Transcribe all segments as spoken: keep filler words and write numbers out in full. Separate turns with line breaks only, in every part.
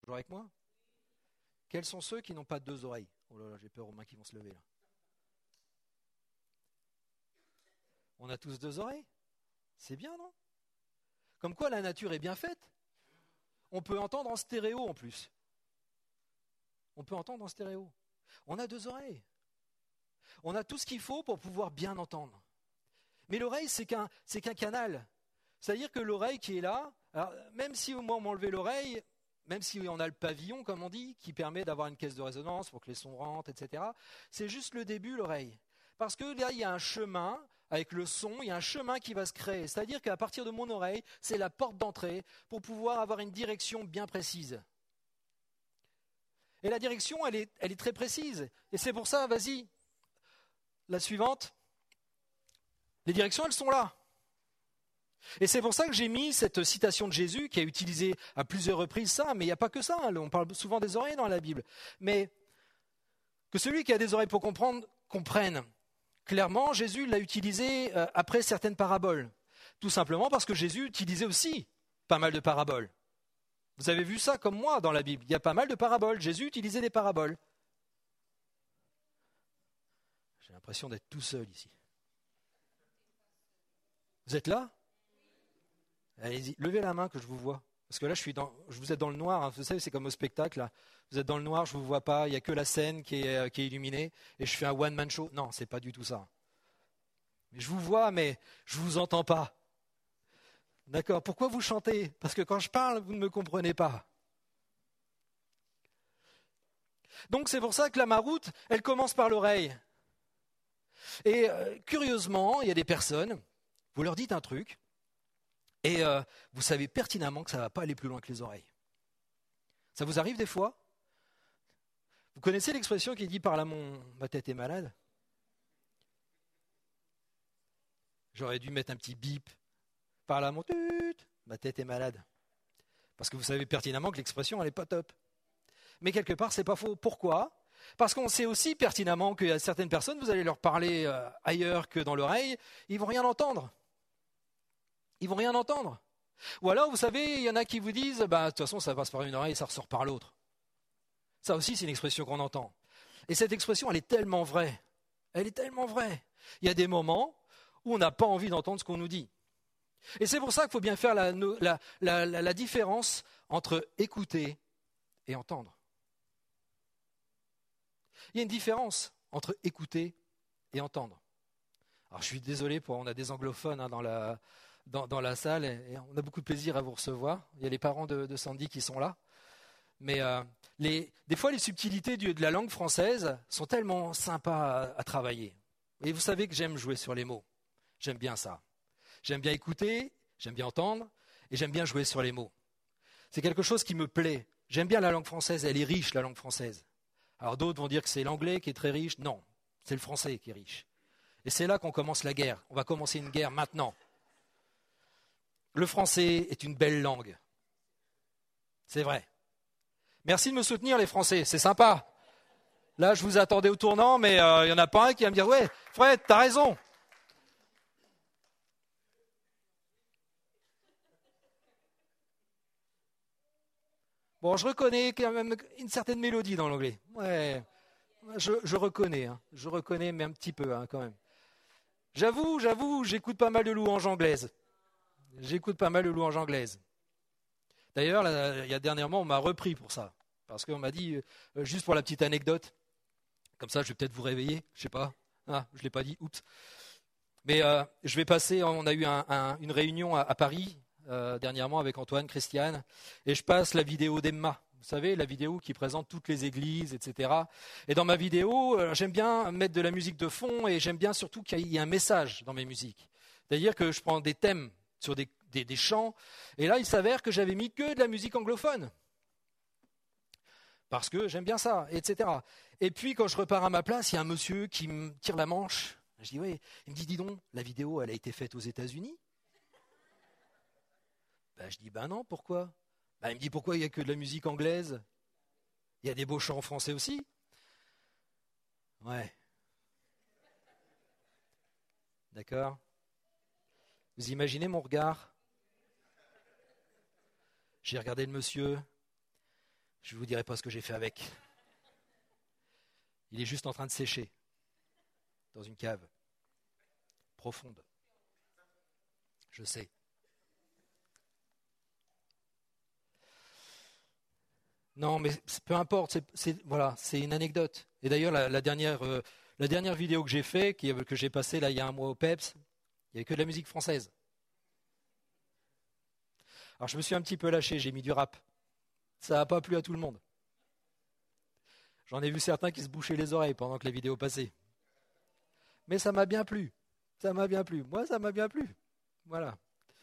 Toujours avec moi? Quels sont ceux qui n'ont pas deux oreilles? Oh là là, j'ai peur aux mains qui vont se lever là. On a tous deux oreilles? C'est bien, non? Comme quoi la nature est bien faite. On peut entendre en stéréo en plus. On peut entendre en stéréo. On a deux oreilles. On a tout ce qu'il faut pour pouvoir bien entendre. Mais l'oreille, c'est qu'un, c'est qu'un canal. C'est-à-dire que l'oreille qui est là, alors, même si moi on m'a enlevé l'oreille, même si on a le pavillon, comme on dit, qui permet d'avoir une caisse de résonance pour que les sons rentrent, et cetera, c'est juste le début, l'oreille. Parce que là, il y a un chemin, avec le son, il y a un chemin qui va se créer. C'est-à-dire qu'à partir de mon oreille, c'est la porte d'entrée pour pouvoir avoir une direction bien précise. Et la direction, elle est, elle est très précise. Et c'est pour ça, vas-y, la suivante. Les directions, elles sont là. Et c'est pour ça que j'ai mis cette citation de Jésus qui a utilisé à plusieurs reprises ça, mais il n'y a pas que ça, on parle souvent des oreilles dans la Bible. Mais que celui qui a des oreilles pour comprendre, comprenne. Clairement, Jésus l'a utilisé après certaines paraboles. Tout simplement parce que Jésus utilisait aussi pas mal de paraboles. Vous avez vu ça comme moi dans la Bible, il y a pas mal de paraboles. Jésus utilisait des paraboles. J'ai l'impression d'être tout seul ici. Vous êtes là? Allez-y, levez la main que je vous vois. Parce que là, je suis dans, je vous êtes dans le noir. Hein. Vous savez, c'est comme au spectacle. Là. Vous êtes dans le noir, je ne vous vois pas. Il n'y a que la scène qui est, qui est illuminée. Et je fais un one-man show. Non, ce n'est pas du tout ça. Je vous vois, mais je ne vous entends pas. D'accord? Pourquoi vous chantez? Parce que quand je parle, vous ne me comprenez pas. Donc, c'est pour ça que la maroute, elle commence par l'oreille. Et euh, curieusement, il y a des personnes, vous leur dites un truc, et euh, vous savez pertinemment que ça ne va pas aller plus loin que les oreilles. Ça vous arrive des fois? Vous connaissez l'expression qui dit « par là, mon... ma tête est malade » ? J'aurais dû mettre un petit bip. « Par là, mon tut, ma tête est malade ». Parce que vous savez pertinemment que l'expression, elle n'est pas top. Mais quelque part, ce n'est pas faux. Pourquoi ? Parce qu'on sait aussi pertinemment qu'il y a certaines personnes, vous allez leur parler euh, ailleurs que dans l'oreille, ils ne vont rien entendre. Ils vont rien entendre. Ou alors, vous savez, il y en a qui vous disent bah, « de toute façon, ça passe par une oreille et ça ressort par l'autre ». Ça aussi, c'est une expression qu'on entend. Et cette expression, elle est tellement vraie. Elle est tellement vraie. Il y a des moments où on n'a pas envie d'entendre ce qu'on nous dit. Et c'est pour ça qu'il faut bien faire la, la, la, la, la différence entre écouter et entendre. Il y a une différence entre écouter et entendre. Alors, je suis désolé, pour, on a des anglophones hein, dans la... Dans, dans la salle, et on a beaucoup de plaisir à vous recevoir. Il y a les parents de, de Sandy qui sont là. Mais euh, les, des fois, les subtilités du, de la langue française sont tellement sympas à, à travailler. Et vous savez que j'aime jouer sur les mots. J'aime bien ça. J'aime bien écouter, j'aime bien entendre, et j'aime bien jouer sur les mots. C'est quelque chose qui me plaît. J'aime bien la langue française, elle est riche, la langue française. Alors d'autres vont dire que c'est l'anglais qui est très riche. Non, c'est le français qui est riche. Et c'est là qu'on commence la guerre. On va commencer une guerre maintenant. Le français est une belle langue. C'est vrai. Merci de me soutenir, les Français, c'est sympa. Là, je vous attendais au tournant, mais il euh, n'y en a pas un qui va me dire « Ouais, Fred, t'as raison ». Bon, je reconnais quand même une certaine mélodie dans l'anglais. Ouais, je, je reconnais, hein. je reconnais, mais un petit peu hein, quand même. J'avoue, j'avoue, j'écoute pas mal de louanges anglaises. J'écoute pas mal de louanges anglaises. D'ailleurs, là, il y a dernièrement, on m'a repris pour ça. Parce qu'on m'a dit, euh, juste pour la petite anecdote, comme ça je vais peut-être vous réveiller, je sais pas. Ah, je ne l'ai pas dit, oups. Mais euh, je vais passer, on a eu un, un, une réunion à, à Paris euh, dernièrement avec Antoine, Christiane, et je passe la vidéo d'Emma. Vous savez, la vidéo qui présente toutes les églises, et cetera. Et dans ma vidéo, euh, j'aime bien mettre de la musique de fond et j'aime bien surtout qu'il y ait un message dans mes musiques. C'est-à-dire que je prends des thèmes sur des, des, des chants, et là, il s'avère que j'avais mis que de la musique anglophone. Parce que j'aime bien ça, et cetera. Et puis, quand je repars à ma place, il y a un monsieur qui me tire la manche. Je dis, oui, il me dit, dis donc, la vidéo, elle a été faite aux États-Unis? Ben, je dis, ben non, pourquoi? Ben, il me dit, pourquoi il n'y a que de la musique anglaise? Il y a des beaux chants en français aussi? Ouais. D'accord? Vous imaginez mon regard? J'ai regardé le monsieur. Je ne vous dirai pas ce que j'ai fait avec. Il est juste en train de sécher dans une cave profonde. Je sais. Non, mais peu importe, c'est, c'est, voilà, c'est une anecdote. Et d'ailleurs, la, la, dernière, euh, la dernière vidéo que j'ai faite, qui, que j'ai passée là, il y a un mois au Peps, il n'y avait que de la musique française. Alors je me suis un petit peu lâché, j'ai mis du rap. Ça n'a pas plu à tout le monde. J'en ai vu certains qui se bouchaient les oreilles pendant que la vidéo passait. Mais ça m'a bien plu. Ça m'a bien plu. Moi, ça m'a bien plu. Voilà.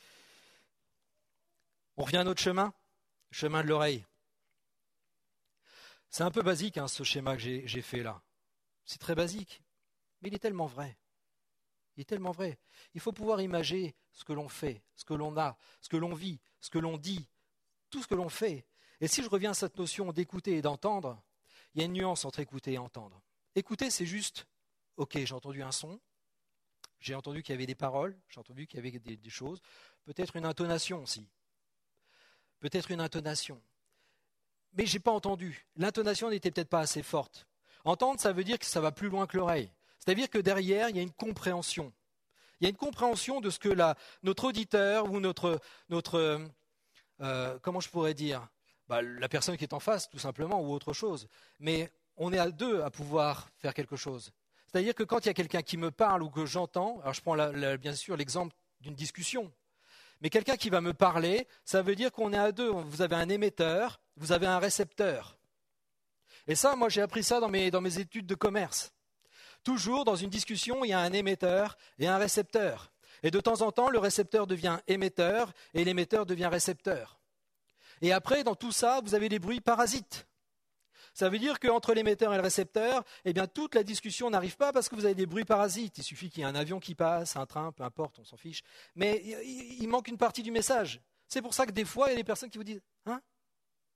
On revient à notre chemin, chemin de l'oreille. C'est un peu basique, hein, ce schéma que j'ai, j'ai fait là. C'est très basique, mais il est tellement vrai. Il est tellement vrai. Il faut pouvoir imaginer ce que l'on fait, ce que l'on a, ce que l'on vit, ce que l'on dit, tout ce que l'on fait. Et si je reviens à cette notion d'écouter et d'entendre, il y a une nuance entre écouter et entendre. Écouter, c'est juste, ok, j'ai entendu un son, j'ai entendu qu'il y avait des paroles, j'ai entendu qu'il y avait des, des choses, peut-être une intonation aussi. Peut-être une intonation. Mais je n'ai pas entendu. L'intonation n'était peut-être pas assez forte. Entendre, ça veut dire que ça va plus loin que l'oreille. C'est-à-dire que derrière, il y a une compréhension. Il y a une compréhension de ce que la, notre auditeur ou notre, notre euh, comment je pourrais dire, bah, la personne qui est en face, tout simplement, ou autre chose. Mais on est à deux à pouvoir faire quelque chose. C'est-à-dire que quand il y a quelqu'un qui me parle ou que j'entends, alors je prends la, la, bien sûr l'exemple d'une discussion, mais quelqu'un qui va me parler, ça veut dire qu'on est à deux. Vous avez un émetteur, vous avez un récepteur. Et ça, moi, j'ai appris ça dans mes, dans mes études de commerce. Toujours, dans une discussion, il y a un émetteur et un récepteur. Et de temps en temps, le récepteur devient émetteur et l'émetteur devient récepteur. Et après, dans tout ça, vous avez des bruits parasites. Ça veut dire qu'entre l'émetteur et le récepteur, eh bien, toute la discussion n'arrive pas parce que vous avez des bruits parasites. Il suffit qu'il y ait un avion qui passe, un train, peu importe, on s'en fiche. Mais il manque une partie du message. C'est pour ça que des fois, il y a des personnes qui vous disent « Hein ? Pardon ?»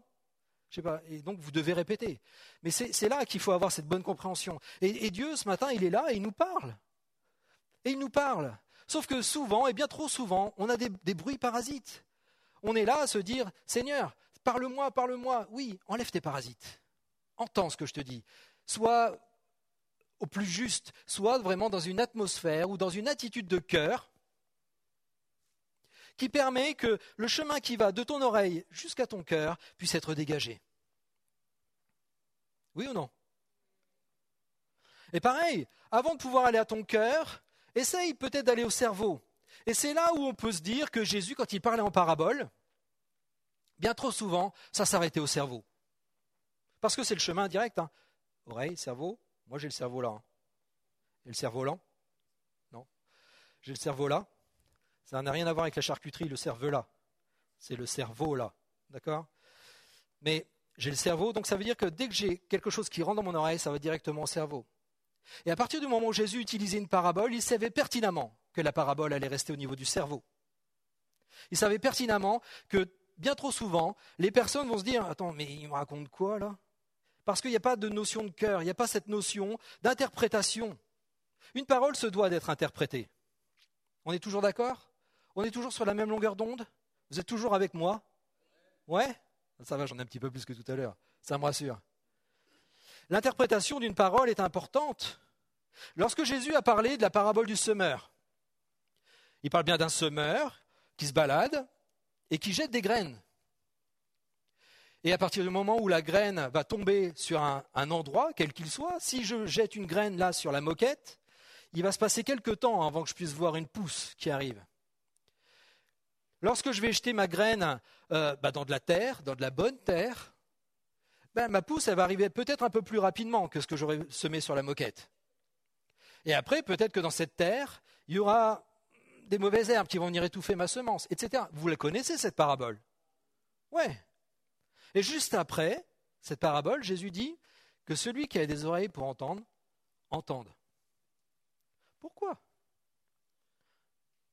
Je sais pas. Et donc, vous devez répéter. Mais c'est, c'est là qu'il faut avoir cette bonne compréhension. Et, et Dieu, ce matin, il est là et il nous parle. Et il nous parle. Sauf que souvent, et bien trop souvent, on a des, des bruits parasites. On est là à se dire « Seigneur, parle-moi, parle-moi. » Oui, enlève tes parasites. Entends ce que je te dis. Sois au plus juste, sois vraiment dans une atmosphère ou dans une attitude de cœur qui permet que le chemin qui va de ton oreille jusqu'à ton cœur puisse être dégagé. Oui ou non ? Et pareil, avant de pouvoir aller à ton cœur, essaye peut-être d'aller au cerveau. Et c'est là où on peut se dire que Jésus, quand il parlait en parabole, bien trop souvent, ça s'arrêtait au cerveau. Parce que c'est le chemin direct. Hein. Oreille, cerveau, moi j'ai le cerveau là. Hein. Et le cerveau lent ? Non. J'ai le cerveau là. Ça n'a rien à voir avec la charcuterie, le cerveau là. C'est le cerveau là. D'accord ? Mais j'ai le cerveau, donc ça veut dire que dès que j'ai quelque chose qui rentre dans mon oreille, ça va directement au cerveau. Et à partir du moment où Jésus utilisait une parabole, il savait pertinemment que la parabole allait rester au niveau du cerveau. Il savait pertinemment que bien trop souvent, les personnes vont se dire « Attends, mais il me raconte quoi là ?» Parce qu'il n'y a pas de notion de cœur, il n'y a pas cette notion d'interprétation. Une parole se doit d'être interprétée. On est toujours d'accord ? On est toujours sur la même longueur d'onde ? Vous êtes toujours avec moi ? Ouais ? Ça va, j'en ai un petit peu plus que tout à l'heure. Ça me rassure. L'interprétation d'une parole est importante. Lorsque Jésus a parlé de la parabole du semeur, il parle bien d'un semeur qui se balade et qui jette des graines. Et à partir du moment où la graine va tomber sur un, un endroit, quel qu'il soit, si je jette une graine là sur la moquette, il va se passer quelque temps avant que je puisse voir une pousse qui arrive. Lorsque je vais jeter ma graine euh, bah dans de la terre, dans de la bonne terre, ben, ma pousse elle va arriver peut-être un peu plus rapidement que ce que j'aurais semé sur la moquette. Et après, peut-être que dans cette terre, il y aura des mauvaises herbes qui vont venir étouffer ma semence, et cetera. Vous la connaissez, cette parabole ? Ouais. Et juste après cette parabole, Jésus dit que celui qui a des oreilles pour entendre, entende. Pourquoi ? Pourquoi ?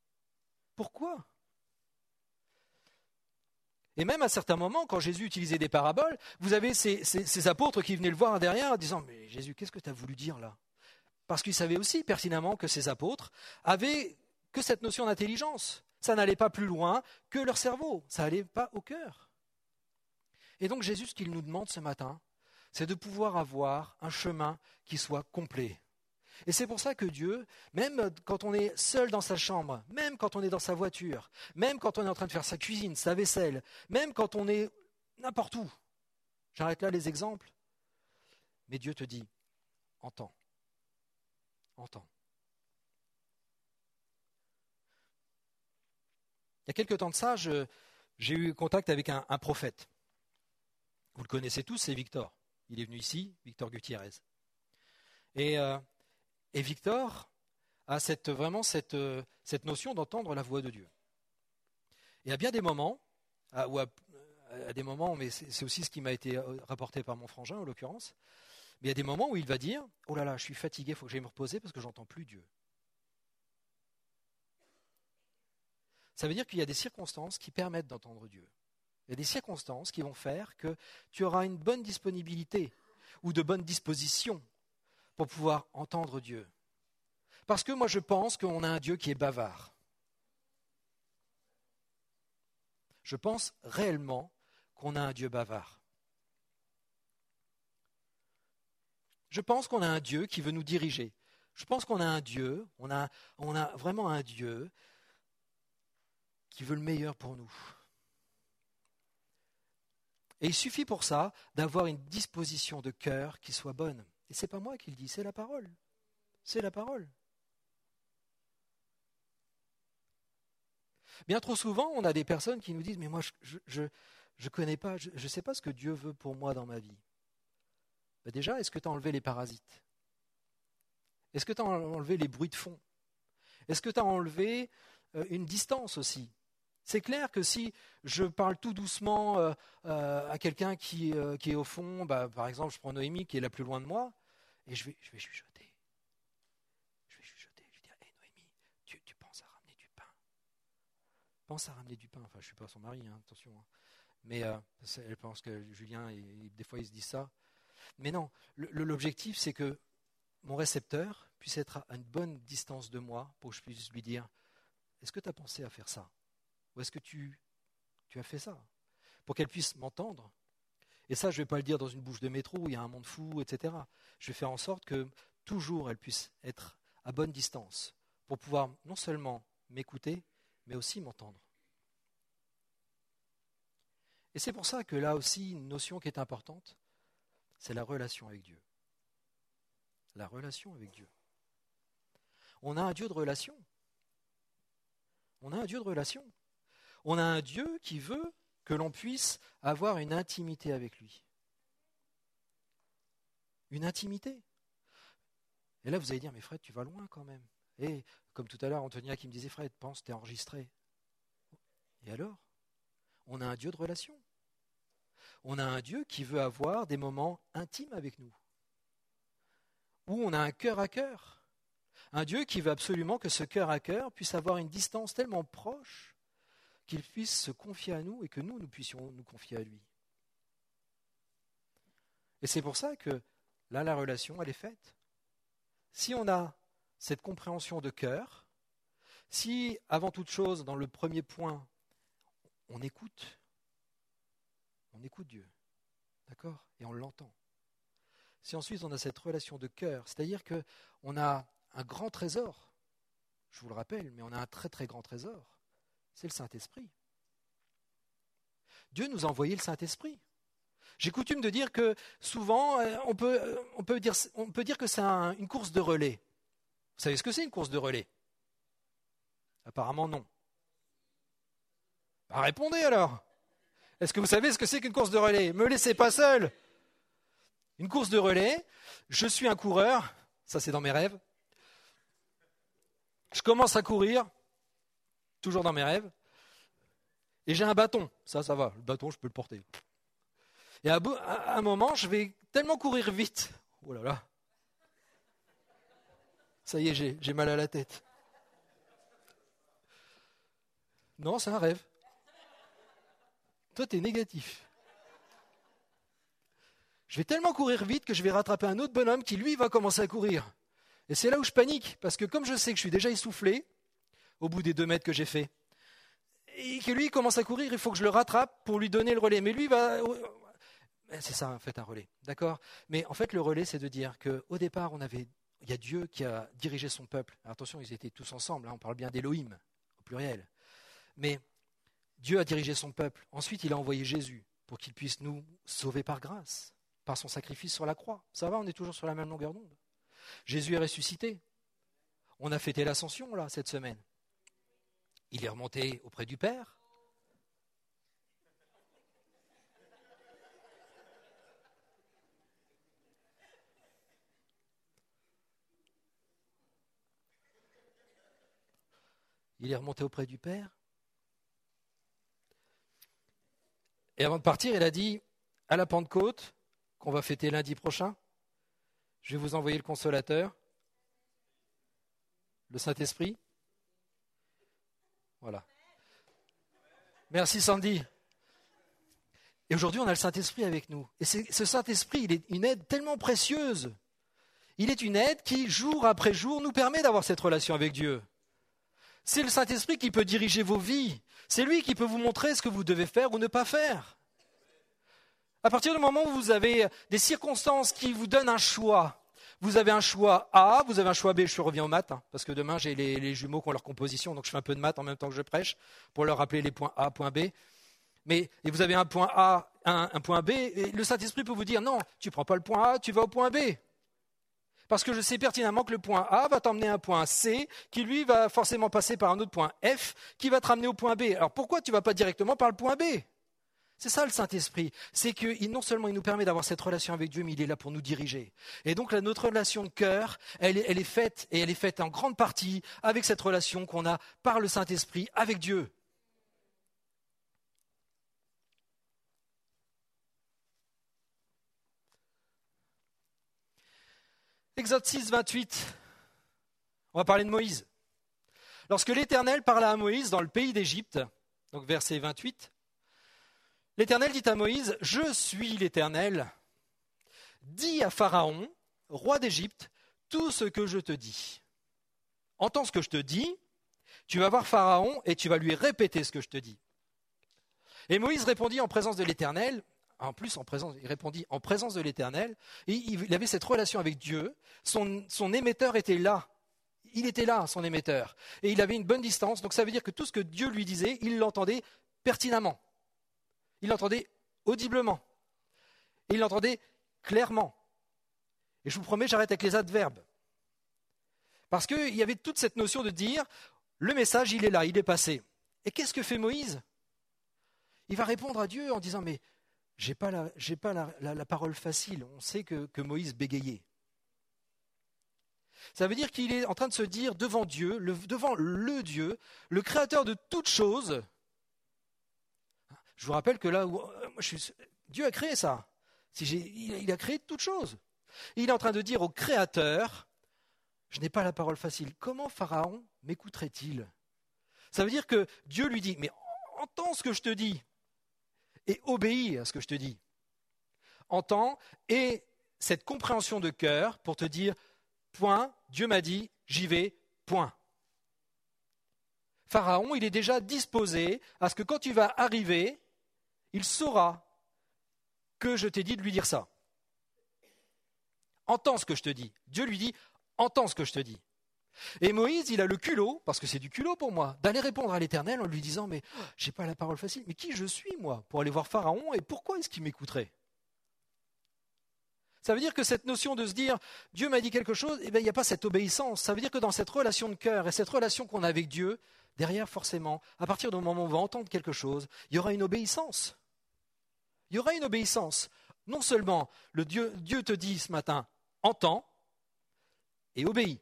Et même à certains moments, quand Jésus utilisait des paraboles, vous avez ces, ces, ces apôtres qui venaient le voir derrière en disant « Mais Jésus, qu'est-ce que tu as voulu dire là ?» Parce qu'ils savaient aussi pertinemment que ces apôtres avaient que cette notion d'intelligence. Ça n'allait pas plus loin que leur cerveau, ça n'allait pas au cœur. Et donc Jésus, ce qu'il nous demande ce matin, c'est de pouvoir avoir un chemin qui soit complet. Et c'est pour ça que Dieu, même quand on est seul dans sa chambre, même quand on est dans sa voiture, même quand on est en train de faire sa cuisine, sa vaisselle, même quand on est n'importe où, j'arrête là les exemples, mais Dieu te dit, entends, entends. Il y a quelque temps de ça, je, j'ai eu contact avec un, un prophète. Vous le connaissez tous, c'est Victor. Il est venu ici, Victor Gutiérrez. Et, euh, et Victor a cette, vraiment cette, euh, cette notion d'entendre la voix de Dieu. Et à bien des moments, à, ou à, à des moments, mais c'est, c'est aussi ce qui m'a été rapporté par mon frangin en l'occurrence, mais il y a des moments où il va dire « Oh là là, je suis fatigué, il faut que j'aille me reposer parce que j'entends plus Dieu ». Ça veut dire qu'il y a des circonstances qui permettent d'entendre Dieu. Il y a des circonstances qui vont faire que tu auras une bonne disponibilité ou de bonnes dispositions pour pouvoir entendre Dieu. Parce que moi je pense qu'on a un Dieu qui est bavard. Je pense réellement qu'on a un Dieu bavard. Je pense qu'on a un Dieu qui veut nous diriger. Je pense qu'on a un Dieu, on a, on a vraiment un Dieu qui veut le meilleur pour nous. Et il suffit pour ça d'avoir une disposition de cœur qui soit bonne. Et ce n'est pas moi qui le dis, c'est la parole. C'est la parole. Bien trop souvent, on a des personnes qui nous disent « Mais moi, je je, je connais pas, je ne sais pas ce que Dieu veut pour moi dans ma vie. » Ben déjà, est-ce que tu as enlevé les parasites? Est-ce que tu as enlevé les bruits de fond? Est-ce que tu as enlevé euh, une distance aussi? C'est clair que si je parle tout doucement euh, euh, à quelqu'un qui, euh, qui est au fond, bah, par exemple, je prends Noémie qui est la plus loin de moi, et je vais, je vais chuchoter. Je vais chuchoter, je vais dire, hé hey, Noémie, tu, tu penses à ramener du pain. Pense à ramener du pain. Enfin, je ne suis pas son mari, hein, attention. Hein. Mais euh, elle pense que Julien, et, et des fois, il se dit ça. Mais non, le, l'objectif, c'est que mon récepteur puisse être à une bonne distance de moi pour que je puisse lui dire, est-ce que tu as pensé à faire ça? Ou est-ce que tu, tu as fait ça? Pour qu'elle puisse m'entendre. Et ça, je ne vais pas le dire dans une bouche de métro où il y a un monde fou, et cetera. Je vais faire en sorte que toujours elle puisse être à bonne distance pour pouvoir non seulement m'écouter, mais aussi m'entendre. Et c'est pour ça que là aussi, une notion qui est importante, c'est la relation avec Dieu. La relation avec Dieu. On a un Dieu de relation. On a un Dieu de relation. On a un Dieu qui veut que l'on puisse avoir une intimité avec lui. Une intimité. Et là, vous allez dire, mais Fred, tu vas loin quand même. Et comme tout à l'heure, Antonia qui me disait, Fred, pense, t'es enregistré. Et alors? On a un Dieu de relation. On a un Dieu qui veut avoir des moments intimes avec nous. Où on a un cœur à cœur. Un Dieu qui veut absolument que ce cœur à cœur puisse avoir une distance tellement proche qu'il puisse se confier à nous et que nous, nous puissions nous confier à lui. Et c'est pour ça que là, la relation, elle est faite. Si on a cette compréhension de cœur, si, avant toute chose, dans le premier point, on écoute, on écoute Dieu, d'accord? Et on l'entend. Si ensuite on a cette relation de cœur, c'est-à-dire qu'on a un grand trésor, je vous le rappelle, mais on a un très très grand trésor, c'est le Saint-Esprit. Dieu nous a envoyé le Saint-Esprit. J'ai coutume de dire que souvent, on peut, on peut, dire, on peut dire que c'est un, une course de relais. Vous savez ce que c'est une course de relais? Apparemment non. Bah, répondez alors. Est-ce que vous savez ce que c'est qu'une course de relais? Me laissez pas seul. Une course de relais, je suis un coureur, ça c'est dans mes rêves. Je commence à courir, toujours dans mes rêves, et j'ai un bâton. Ça, ça va, le bâton, je peux le porter. Et à, à un moment, je vais tellement courir vite. Oh là là. Ça y est, j'ai, j'ai mal à la tête. Non, c'est un rêve. Toi, t'es négatif. Je vais tellement courir vite que je vais rattraper un autre bonhomme qui, lui, va commencer à courir. Et c'est là où je panique, parce que comme je sais que je suis déjà essoufflé, au bout des deux mètres que j'ai fait, et que lui il commence à courir, il faut que je le rattrape pour lui donner le relais. Mais lui, va, c'est ça, en fait, un relais. D'accord ? Mais en fait, le relais, c'est de dire qu'au départ, on avait, il y a Dieu qui a dirigé son peuple. Alors, attention, ils étaient tous ensemble, hein, on parle bien d'Élohim, au pluriel. Mais Dieu a dirigé son peuple. Ensuite, il a envoyé Jésus pour qu'il puisse nous sauver par grâce, par son sacrifice sur la croix. Ça va, on est toujours sur la même longueur d'onde. Jésus est ressuscité. On a fêté l'ascension, là, cette semaine. Il est remonté auprès du Père. Il est remonté auprès du Père. Et avant de partir, il a dit, à la Pentecôte, qu'on va fêter lundi prochain, je vais vous envoyer le Consolateur, le Saint-Esprit. Voilà. Merci Sandy. Et aujourd'hui, on a le Saint-Esprit avec nous. Et c'est, ce Saint-Esprit, il est une aide tellement précieuse. Il est une aide qui, jour après jour, nous permet d'avoir cette relation avec Dieu. C'est le Saint-Esprit qui peut diriger vos vies. C'est lui qui peut vous montrer ce que vous devez faire ou ne pas faire. À partir du moment où vous avez des circonstances qui vous donnent un choix, vous avez un choix A, vous avez un choix B, je reviens aux maths, hein, parce que demain j'ai les, les jumeaux qui ont leur composition, donc je fais un peu de maths en même temps que je prêche, pour leur rappeler les points A, point B. Mais et vous avez un point A, un, un point B, et le Saint-Esprit peut vous dire, non, tu ne prends pas le point A, tu vas au point B. Parce que je sais pertinemment que le point A va t'emmener à un point C, qui lui va forcément passer par un autre point F, qui va te ramener au point B. Alors pourquoi tu ne vas pas directement par le point B ? C'est ça le Saint-Esprit. C'est que non seulement il nous permet d'avoir cette relation avec Dieu, mais il est là pour nous diriger. Et donc là, notre relation de cœur, elle, elle est faite, et elle est faite en grande partie avec cette relation qu'on a par le Saint-Esprit avec Dieu. Exode six, vingt-huit. On va parler de Moïse. Lorsque l'Éternel parla à Moïse dans le pays d'Égypte, donc verset vingt-huit, l'Éternel dit à Moïse, « Je suis l'Éternel. Dis à Pharaon, roi d'Égypte, tout ce que je te dis. Entends ce que je te dis, tu vas voir Pharaon et tu vas lui répéter ce que je te dis. » Et Moïse répondit en présence de l'Éternel, en plus en présence, il répondit en présence de l'Éternel, et il avait cette relation avec Dieu, son, son émetteur était là. Il était là, son émetteur. Et il avait une bonne distance, donc ça veut dire que tout ce que Dieu lui disait, il l'entendait pertinemment. Il l'entendait audiblement. Et il l'entendait clairement. Et je vous promets, j'arrête avec les adverbes. Parce qu'il y avait toute cette notion de dire, le message, il est là, il est passé. Et qu'est-ce que fait Moïse ? Il va répondre à Dieu en disant, mais je n'ai pas, la, j'ai pas la, la, la parole facile. On sait que, que Moïse bégayait. Ça veut dire qu'il est en train de se dire devant Dieu, le, devant le Dieu, le créateur de toutes choses. Je vous rappelle que là où je suis, Dieu a créé ça. Si j'ai, il a créé toutes choses. Il est en train de dire au Créateur, je n'ai pas la parole facile. Comment Pharaon m'écouterait-il ? Ça veut dire que Dieu lui dit, mais entends ce que je te dis et obéis à ce que je te dis. Entends et cette compréhension de cœur pour te dire, point, Dieu m'a dit, j'y vais, point. Pharaon, il est déjà disposé à ce que quand tu vas arriver, il saura que je t'ai dit de lui dire ça. Entends ce que je te dis. Dieu lui dit, entends ce que je te dis. Et Moïse, il a le culot, parce que c'est du culot pour moi, d'aller répondre à l'Éternel en lui disant, mais oh, j'ai pas la parole facile, mais qui je suis moi pour aller voir Pharaon et pourquoi est-ce qu'il m'écouterait ? Ça veut dire que cette notion de se dire, Dieu m'a dit quelque chose, eh bien, il n'y a pas cette obéissance. Ça veut dire que dans cette relation de cœur et cette relation qu'on a avec Dieu, derrière forcément, à partir du moment où on va entendre quelque chose, il y aura une obéissance. Il y aura une obéissance. Non seulement le Dieu, Dieu te dit ce matin, entends et obéis.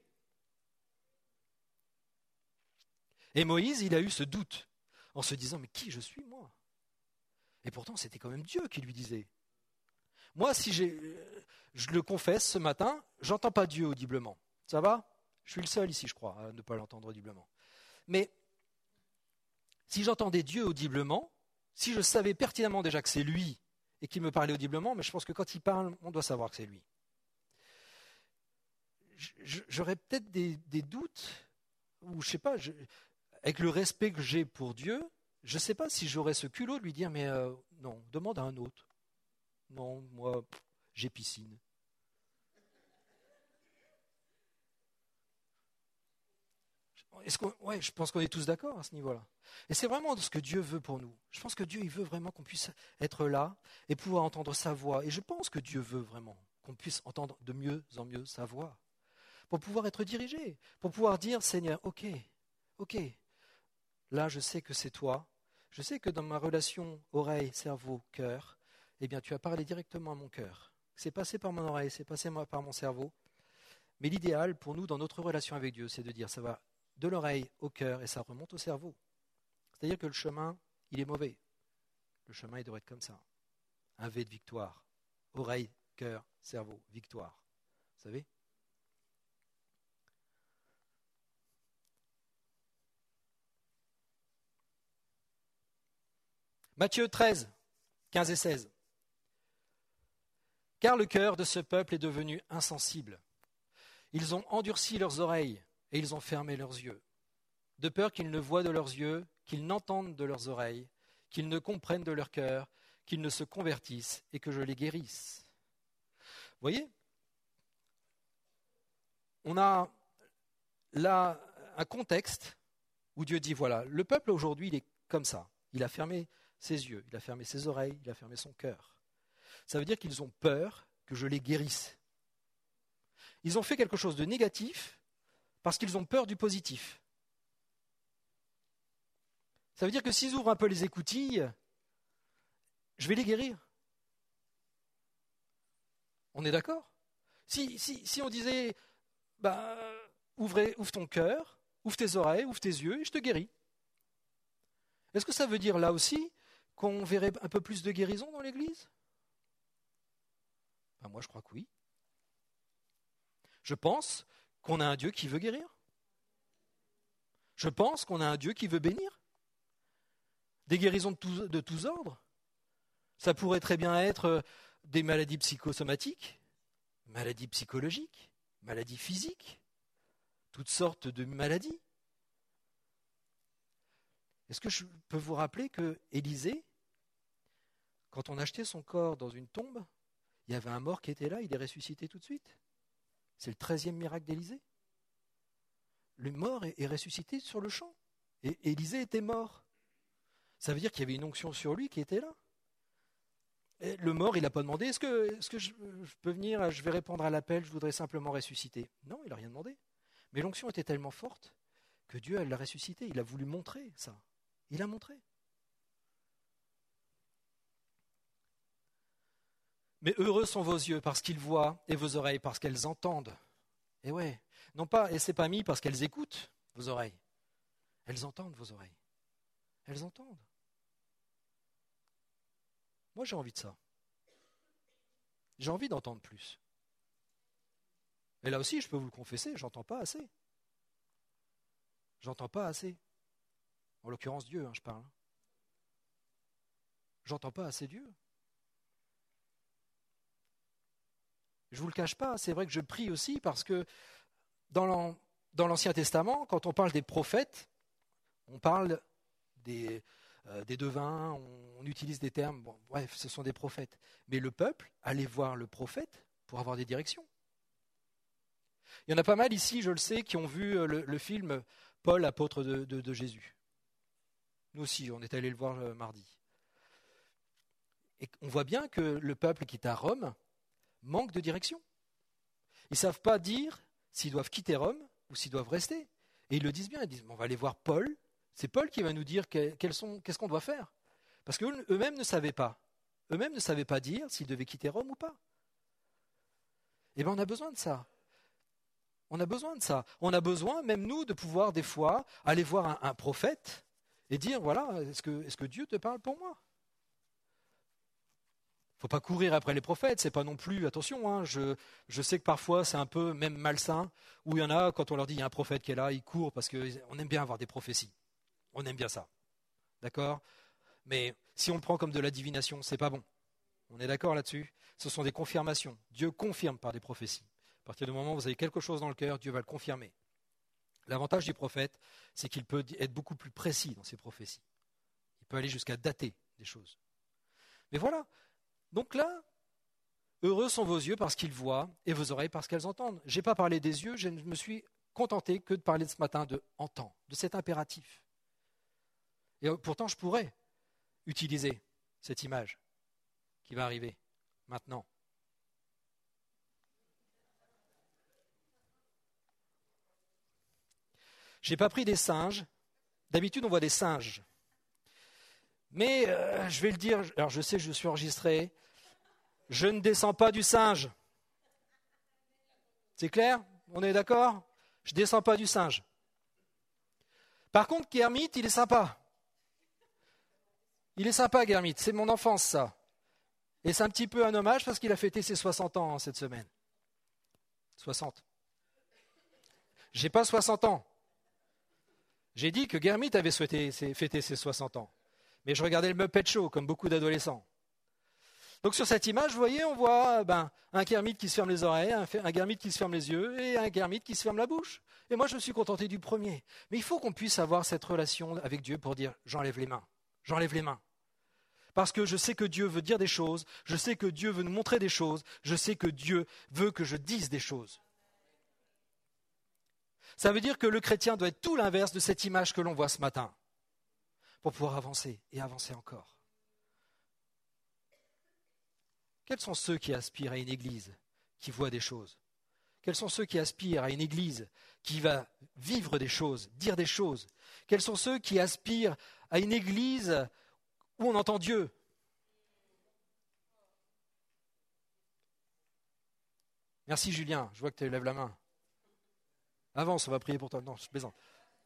Et Moïse, il a eu ce doute en se disant, mais qui je suis moi ? Et pourtant, c'était quand même Dieu qui lui disait. Moi, si j'ai, je le confesse ce matin, j'entends pas Dieu audiblement. Ça va ? Je suis le seul ici, je crois, à ne pas l'entendre audiblement. Mais si j'entendais Dieu audiblement, si je savais pertinemment déjà que c'est lui et qu'il me parlait audiblement, mais je pense que quand il parle, on doit savoir que c'est lui. J'aurais peut-être des, des doutes, ou je sais pas, je, avec le respect que j'ai pour Dieu, je ne sais pas si j'aurais ce culot de lui dire, mais euh, non, demande à un autre. Non, moi, pff, j'ai piscine. Est-ce qu'on, ouais, je pense qu'on est tous d'accord à ce niveau-là. Et c'est vraiment ce que Dieu veut pour nous. Je pense que Dieu, il veut vraiment qu'on puisse être là et pouvoir entendre sa voix. Et je pense que Dieu veut vraiment qu'on puisse entendre de mieux en mieux sa voix. Pour pouvoir être dirigé, pour pouvoir dire, Seigneur, ok, ok, là je sais que c'est toi. Je sais que dans ma relation oreille, cerveau, cœur, eh bien tu as parlé directement à mon cœur. C'est passé par mon oreille, c'est passé par mon cerveau. Mais l'idéal pour nous dans notre relation avec Dieu, c'est de dire ça va de l'oreille au cœur et ça remonte au cerveau. C'est-à-dire que le chemin, il est mauvais. Le chemin, il devrait être comme ça. Un V de victoire. Oreille, cœur, cerveau, victoire. Vous savez ? Matthieu treize, quinze et seize. Car le cœur de ce peuple est devenu insensible. Ils ont endurci leurs oreilles et ils ont fermé leurs yeux, de peur qu'ils ne voient de leurs yeux, qu'ils n'entendent de leurs oreilles, qu'ils ne comprennent de leur cœur, qu'ils ne se convertissent et que je les guérisse. Vous voyez ? On a là un contexte où Dieu dit, voilà, le peuple aujourd'hui, il est comme ça. Il a fermé ses yeux, il a fermé ses oreilles, il a fermé son cœur. Ça veut dire qu'ils ont peur que je les guérisse. Ils ont fait quelque chose de négatif parce qu'ils ont peur du positif. Ça veut dire que s'ils ouvrent un peu les écoutilles, je vais les guérir. On est d'accord ? si, si, si on disait, bah, ouvrez, ouvre ton cœur, ouvre tes oreilles, ouvre tes yeux et je te guéris. Est-ce que ça veut dire là aussi qu'on verrait un peu plus de guérison dans l'Église ? Ben moi je crois que oui. Je pense qu'on a un Dieu qui veut guérir. Je pense qu'on a un Dieu qui veut bénir. Des guérisons de tous, de tous ordres. Ça pourrait très bien être des maladies psychosomatiques, maladies psychologiques, maladies physiques, toutes sortes de maladies. Est-ce que je peux vous rappeler que Élisée, quand on achetait son corps dans une tombe, il y avait un mort qui était là, il est ressuscité tout de suite. C'est le treizième miracle d'Élisée. Le mort est ressuscité sur le champ. Et Élisée était mort. Ça veut dire qu'il y avait une onction sur lui qui était là. Et le mort, il n'a pas demandé, est-ce que, est-ce que je, je peux venir, je vais répondre à l'appel, je voudrais simplement ressusciter. Non, il n'a rien demandé. Mais l'onction était tellement forte que Dieu l'a ressuscité. Il a voulu montrer ça. Il a montré. Mais heureux sont vos yeux parce qu'ils voient et vos oreilles parce qu'elles entendent. Et ouais, non pas, et c'est pas mis parce qu'elles écoutent vos oreilles. Elles entendent vos oreilles. Elles entendent. Moi, j'ai envie de ça. J'ai envie d'entendre plus. Et là aussi, je peux vous le confesser, j'entends pas assez. J'entends pas assez. En l'occurrence, Dieu, hein, je parle. J'entends pas assez Dieu. Je ne vous le cache pas, c'est vrai que je prie aussi parce que dans l'Ancien Testament, quand on parle des prophètes, on parle des, euh, des devins, on, on utilise des termes, bon, bref, ce sont des prophètes. Mais le peuple allait voir le prophète pour avoir des directions. Il y en a pas mal ici, je le sais, qui ont vu le, le film Paul, apôtre de, de, de Jésus. Nous aussi, on est allé le voir euh, mardi. Et on voit bien que le peuple qui est à Rome manque de direction. Ils ne savent pas dire s'ils doivent quitter Rome ou s'ils doivent rester. Et ils le disent bien, ils disent, on va aller voir Paul, c'est Paul qui va nous dire quels sont, qu'est-ce qu'on doit faire. Parce qu'eux-mêmes ne savaient pas. Eux-mêmes ne savaient pas dire s'ils devaient quitter Rome ou pas. Eh bien, on a besoin de ça. On a besoin de ça. On a besoin, même nous, de pouvoir des fois aller voir un, un prophète et dire, voilà, est-ce que, est-ce que Dieu te parle pour moi ? Il ne faut pas courir après les prophètes, c'est pas non plus, attention, hein, je, je sais que parfois c'est un peu même malsain, où il y en a, quand on leur dit il y a un prophète qui est là, ils courent parce qu'on aime bien avoir des prophéties. On aime bien ça. D'accord ? Mais si on le prend comme de la divination, c'est pas bon. On est d'accord là-dessus ? Ce sont des confirmations. Dieu confirme par des prophéties. À partir du moment où vous avez quelque chose dans le cœur, Dieu va le confirmer. L'avantage du prophète, c'est qu'il peut être beaucoup plus précis dans ses prophéties. Il peut aller jusqu'à dater des choses. Mais voilà. Donc là, Heureux sont vos yeux parce qu'ils voient et vos oreilles parce qu'elles entendent. Je n'ai pas parlé des yeux, je ne me suis contenté que de parler ce matin de « entend », de cet impératif. Et pourtant, je pourrais utiliser cette image qui va arriver maintenant. Je n'ai pas pris des singes. D'habitude, on voit des singes. Mais euh, je vais le dire, alors je sais que je suis enregistré, je ne descends pas du singe. C'est clair? On est d'accord? Je ne descends pas du singe. Par contre, Kermit, il est sympa. Il est sympa, Kermit. C'est mon enfance, ça. Et c'est un petit peu un hommage parce qu'il a fêté ses soixante ans hein, cette semaine. soixante. J'ai pas soixante ans. J'ai dit que Kermit avait souhaité fêter ses soixante ans. Mais je regardais le Muppet Show, comme beaucoup d'adolescents. Donc sur cette image, vous voyez, on voit ben, un Kermit qui se ferme les oreilles, un, un Kermit qui se ferme les yeux et un Kermit qui se ferme la bouche. Et moi, je me suis contenté du premier. Mais il faut qu'on puisse avoir cette relation avec Dieu pour dire « j'enlève les mains, j'enlève les mains ». Parce que je sais que Dieu veut dire des choses, je sais que Dieu veut nous montrer des choses, je sais que Dieu veut que je dise des choses. Ça veut dire que le chrétien doit être tout l'inverse de cette image que l'on voit ce matin pour pouvoir avancer et avancer encore. Quels sont ceux qui aspirent à une église qui voit des choses? Quels sont ceux qui aspirent à une église qui va vivre des choses, dire des choses? Quels sont ceux qui aspirent à une église où on entend Dieu? Merci Julien, je vois que tu lèves la main. Avance, on va prier pour toi. Non, je plaisante.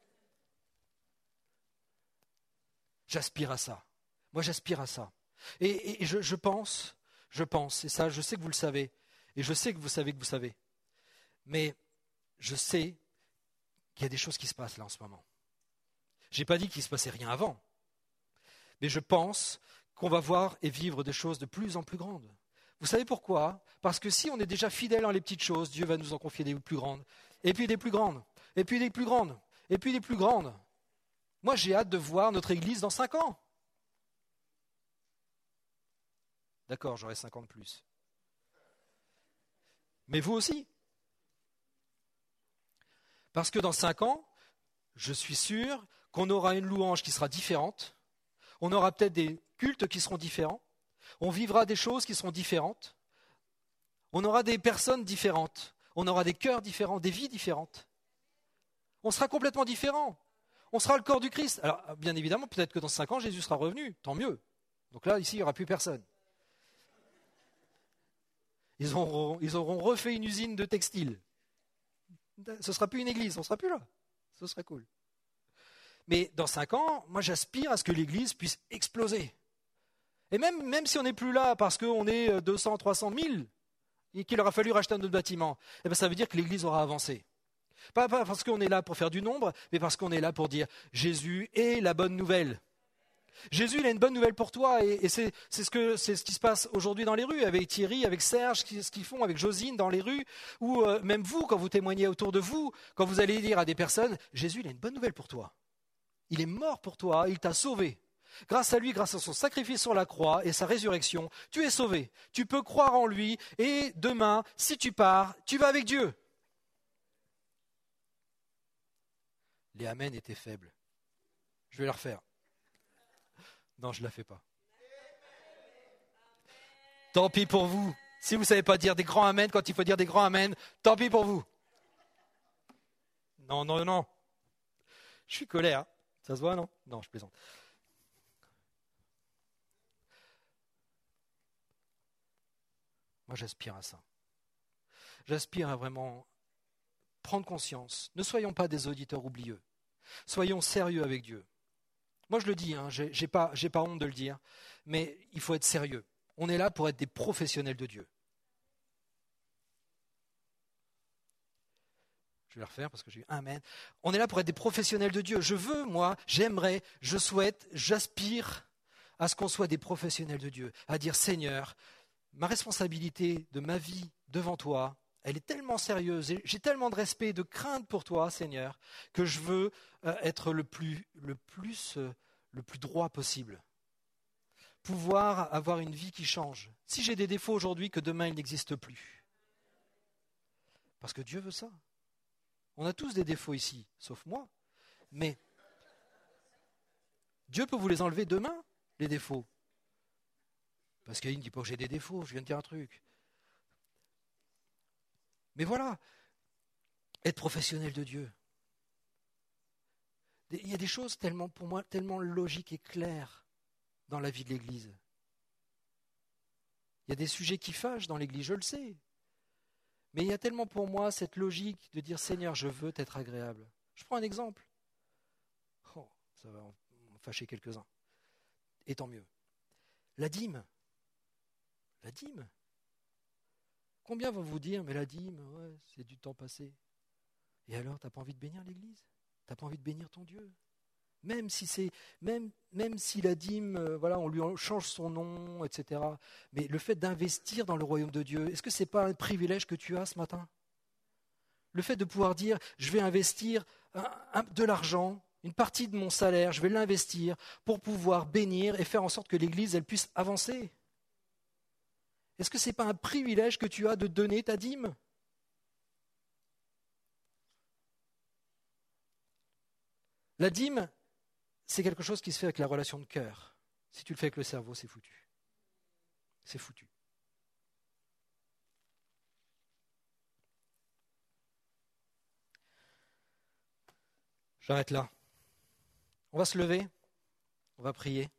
J'aspire à ça. Moi, j'aspire à ça. Et, et je, je pense, je pense, et ça, je sais que vous le savez, et je sais que vous savez que vous savez, mais je sais qu'il y a des choses qui se passent là en ce moment. Je n'ai pas dit qu'il ne se passait rien avant, mais je pense qu'on va voir et vivre des choses de plus en plus grandes. Vous savez pourquoi? Parce que si on est déjà fidèle dans les petites choses, Dieu va nous en confier des plus grandes, et puis des plus grandes, et puis des plus grandes, et puis des plus grandes. Moi, j'ai hâte de voir notre église dans cinq ans. D'accord, j'aurai cinq ans de plus. Mais vous aussi. Parce que dans cinq ans, je suis sûr qu'on aura une louange qui sera différente, on aura peut-être des cultes qui seront différents, on vivra des choses qui seront différentes, on aura des personnes différentes, on aura des cœurs différents, des vies différentes. On sera complètement différents. On sera le corps du Christ. Alors, bien évidemment, peut-être que dans cinq ans, Jésus sera revenu, tant mieux. Donc là, ici, il n'y aura plus personne. Ils auront, ils auront refait une usine de textile. Ce ne sera plus une église, on ne sera plus là. Ce serait cool. Mais dans cinq ans, moi j'aspire à ce que l'église puisse exploser. Et même, même si on n'est plus là parce qu'on est deux cents, trois cent mille, et qu'il aura fallu racheter un autre bâtiment, eh bien, ça veut dire que l'église aura avancé. Pas, pas parce qu'on est là pour faire du nombre, mais parce qu'on est là pour dire Jésus est la bonne nouvelle. Jésus, il a une bonne nouvelle pour toi, et, et c'est, c'est, ce que, c'est ce qui se passe aujourd'hui dans les rues, avec Thierry, avec Serge, ce qu'ils font, avec Josine dans les rues, ou euh, même vous, quand vous témoignez autour de vous, quand vous allez dire à des personnes, Jésus, il a une bonne nouvelle pour toi. Il est mort pour toi, il t'a sauvé. Grâce à lui, grâce à son sacrifice sur la croix et sa résurrection, tu es sauvé. Tu peux croire en lui, et demain, si tu pars, tu vas avec Dieu. Les amens étaient faibles. Je vais la refaire. Non, je ne la fais pas. Tant pis pour vous. Si vous ne savez pas dire des grands amens quand il faut dire des grands amens, tant pis pour vous. Non, non, non. Je suis colère. Ça se voit, non? Non, je plaisante. Moi, j'aspire à ça. J'aspire à vraiment prendre conscience. Ne soyons pas des auditeurs oublieux. Soyons sérieux avec Dieu. Moi, je le dis, hein, j'ai, j'ai pas, j'ai pas honte de le dire, mais il faut être sérieux. On est là pour être des professionnels de Dieu. Je vais le refaire parce que j'ai eu un amen. On est là pour être des professionnels de Dieu. Je veux, moi, j'aimerais, je souhaite, j'aspire à ce qu'on soit des professionnels de Dieu, à dire Seigneur, ma responsabilité de ma vie devant toi, elle est tellement sérieuse, et j'ai tellement de respect, de crainte pour toi, Seigneur, que je veux euh, être le plus, le, plus, euh, le plus droit possible pouvoir avoir une vie qui change. Si j'ai des défauts aujourd'hui, que demain ils n'existent plus. Parce que Dieu veut ça. On a tous des défauts ici, sauf moi. Mais Dieu peut vous les enlever demain, les défauts. Parce qu'il ne dit pas que j'ai des défauts, je viens de dire un truc. Mais voilà, être professionnel de Dieu. Il y a des choses tellement, pour moi, tellement logiques et claires dans la vie de l'Église. Il y a des sujets qui fâchent dans l'Église, je le sais. Mais il y a tellement pour moi cette logique de dire « Seigneur, je veux t'être agréable ». Je prends un exemple. Oh, ça va en fâcher quelques-uns. Et tant mieux. La dîme. La dîme. Combien vont vous dire « Mais la dîme, ouais, c'est du temps passé ». Et alors, tu n'as pas envie de bénir l'Église ? Tu n'as pas envie de bénir ton Dieu ? Même si c'est, même, même si la dîme, euh, voilà, on lui change son nom, et cetera. Mais le fait d'investir dans le royaume de Dieu, est-ce que ce n'est pas un privilège que tu as ce matin ? Le fait de pouvoir dire, je vais investir un, un, de l'argent, une partie de mon salaire, je vais l'investir pour pouvoir bénir et faire en sorte que l'Église, elle puisse avancer. Est-ce que ce n'est pas un privilège que tu as de donner ta dîme ? La dîme, c'est quelque chose qui se fait avec la relation de cœur. Si tu le fais avec le cerveau, c'est foutu. C'est foutu. J'arrête là. On va se lever, on va prier.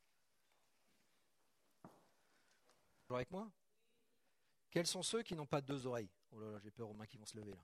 Toujours avec moi ? Quels sont ceux qui n'ont pas deux oreilles ? Oh là là, j'ai peur aux mains qui vont se lever là.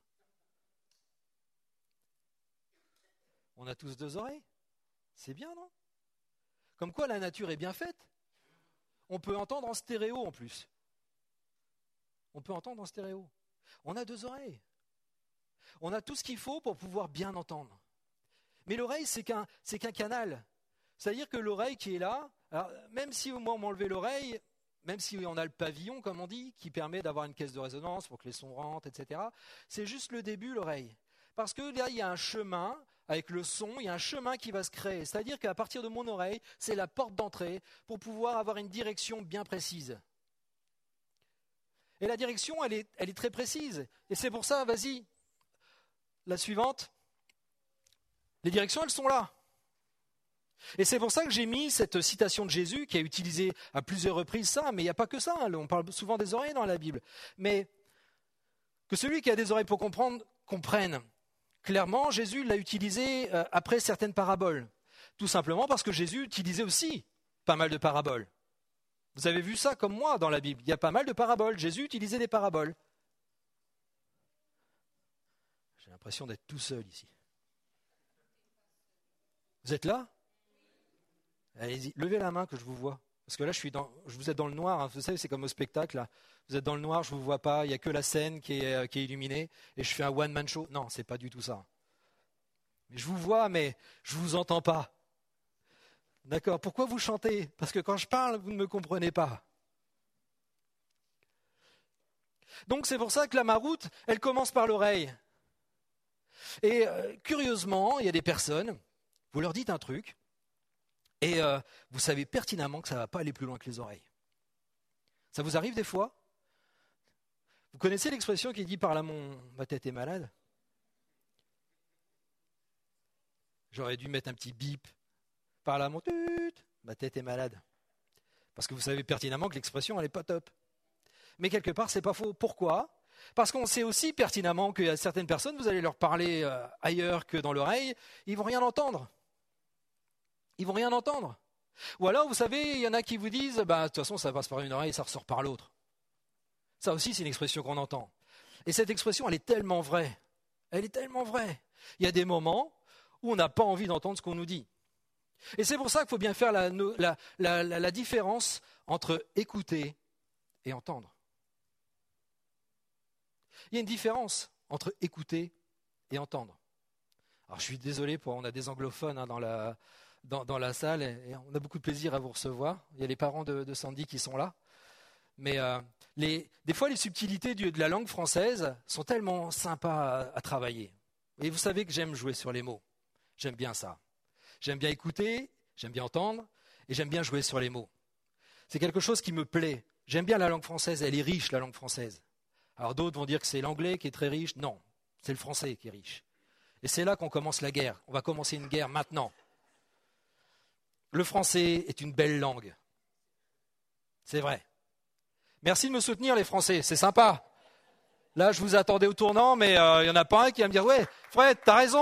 On a tous deux oreilles ? C'est bien, non ? Comme quoi la nature est bien faite. On peut entendre en stéréo en plus. On peut entendre en stéréo. On a deux oreilles. On a tout ce qu'il faut pour pouvoir bien entendre. Mais l'oreille, c'est qu'un, c'est qu'un canal. C'est-à-dire que l'oreille qui est là, alors, même si moi on m'a enlevé l'oreille, même si on a le pavillon, comme on dit, qui permet d'avoir une caisse de résonance pour que les sons rentrent, et cetera, c'est juste le début, l'oreille. Parce que là, il y a un chemin, avec le son, il y a un chemin qui va se créer. C'est-à-dire qu'à partir de mon oreille, c'est la porte d'entrée pour pouvoir avoir une direction bien précise. Et la direction, elle est, elle est très précise. Et c'est pour ça, vas-y, la suivante. Les directions, elles sont là. Et c'est pour ça que j'ai mis cette citation de Jésus, qui a utilisé à plusieurs reprises ça, mais il n'y a pas que ça, on parle souvent des oreilles dans la Bible. Mais que celui qui a des oreilles pour comprendre, comprenne. Clairement, Jésus l'a utilisé après certaines paraboles. Tout simplement parce que Jésus utilisait aussi pas mal de paraboles. Vous avez vu ça comme moi dans la Bible. Il y a pas mal de paraboles. Jésus utilisait des paraboles. J'ai l'impression d'être tout seul ici. Vous êtes là ? Allez-y, levez la main que je vous vois. Parce que là, je suis dans, je vous êtes dans le noir. Hein. Vous savez, c'est comme au spectacle. Là. Vous êtes dans le noir, je ne vous vois pas. Il n'y a que la scène qui est, qui est illuminée. Et je fais un one-man show. Non, ce n'est pas du tout ça. Mais je vous vois, mais je ne vous entends pas. D'accord ? Pourquoi vous chantez ? Parce que quand je parle, vous ne me comprenez pas. Donc, c'est pour ça que la maroute, elle commence par l'oreille. Et euh, curieusement, il y a des personnes, vous leur dites un truc, et euh, vous savez pertinemment que ça ne va pas aller plus loin que les oreilles. Ça vous arrive des fois ? Vous connaissez l'expression qui dit « par là, mon... ma tête est malade » ? J'aurais dû mettre un petit bip. « Par là, mon tut, ma tête est malade ». Parce que vous savez pertinemment que l'expression, elle n'est pas top. Mais quelque part, ce n'est pas faux. Pourquoi ? Parce qu'on sait aussi pertinemment qu'il y a certaines personnes, vous allez leur parler euh, ailleurs que dans l'oreille, ils ne vont rien entendre. Ils ne vont rien entendre. Ou alors, vous savez, il y en a qui vous disent bah, « de toute façon, ça passe par une oreille et ça ressort par l'autre ». Ça aussi, c'est une expression qu'on entend. Et cette expression, elle est tellement vraie. Elle est tellement vraie. Il y a des moments où on n'a pas envie d'entendre ce qu'on nous dit. Et c'est pour ça qu'il faut bien faire la, la, la, la, la différence entre écouter et entendre. Il y a une différence entre écouter et entendre. Alors, je suis désolé, pour, on a des anglophones hein, dans la... Dans, dans la salle, et on a beaucoup de plaisir à vous recevoir. Il y a les parents de, de Sandy qui sont là. Mais euh, les, des fois, les subtilités du, de la langue française sont tellement sympas à, à travailler. Et vous savez que j'aime jouer sur les mots. J'aime bien ça. J'aime bien écouter, j'aime bien entendre, et j'aime bien jouer sur les mots. C'est quelque chose qui me plaît. J'aime bien la langue française, elle est riche, la langue française. Alors d'autres vont dire que c'est l'anglais qui est très riche. Non, c'est le français qui est riche. Et c'est là qu'on commence la guerre. On va commencer une guerre maintenant. Le français est une belle langue. C'est vrai. Merci de me soutenir, les Français, c'est sympa. Là, je vous attendais au tournant, mais il euh, n'y en a pas un qui va me dire « Ouais, Fred, t'as raison !»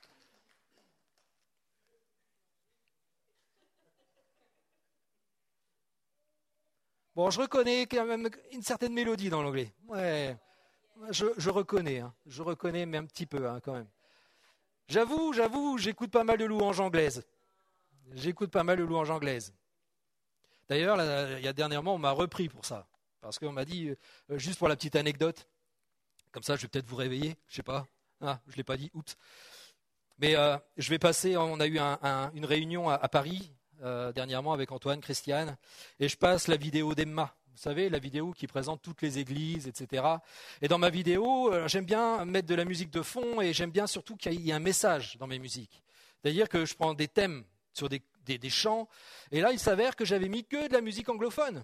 Bon, je reconnais quand même une certaine mélodie dans l'anglais. Ouais, je, je reconnais, hein. je reconnais, mais un petit peu hein, quand même. J'avoue, j'avoue, j'écoute pas mal de louanges anglaises. J'écoute pas mal de louanges anglaises. D'ailleurs, là, il y a dernièrement, on m'a repris pour ça. Parce qu'on m'a dit, euh, juste pour la petite anecdote, comme ça je vais peut-être vous réveiller, je sais pas. Ah, je ne l'ai pas dit, oups. Mais euh, je vais passer, on a eu un, un, une réunion à, à Paris, euh, dernièrement avec Antoine, Christiane, et je passe la vidéo d'Emma. Vous savez, la vidéo qui présente toutes les églises, et cetera. Et dans ma vidéo, euh, j'aime bien mettre de la musique de fond et j'aime bien surtout qu'il y ait un message dans mes musiques. C'est-à-dire que je prends des thèmes sur des, des, des chants, et là il s'avère que j'avais mis que de la musique anglophone.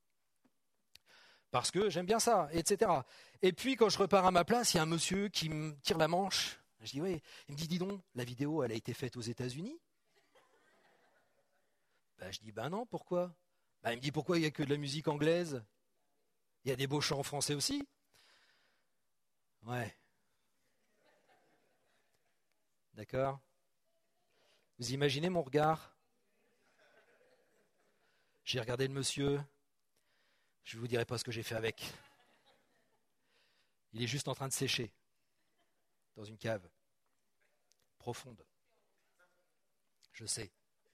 Parce que j'aime bien ça, et cetera. Et puis quand je repars à ma place, il y a un monsieur qui me tire la manche. Je dis oui, il me dit dis donc, la vidéo elle a été faite aux États-Unis. Ben, je dis ben non, pourquoi? Ben, il me dit pourquoi il n'y a que de la musique anglaise? Il y a des beaux chants en français aussi. Ouais. D'accord. Vous imaginez mon regard? J'ai regardé le monsieur. Je ne vous dirai pas ce que j'ai fait avec. Il est juste en train de sécher dans une cave profonde. Je sais.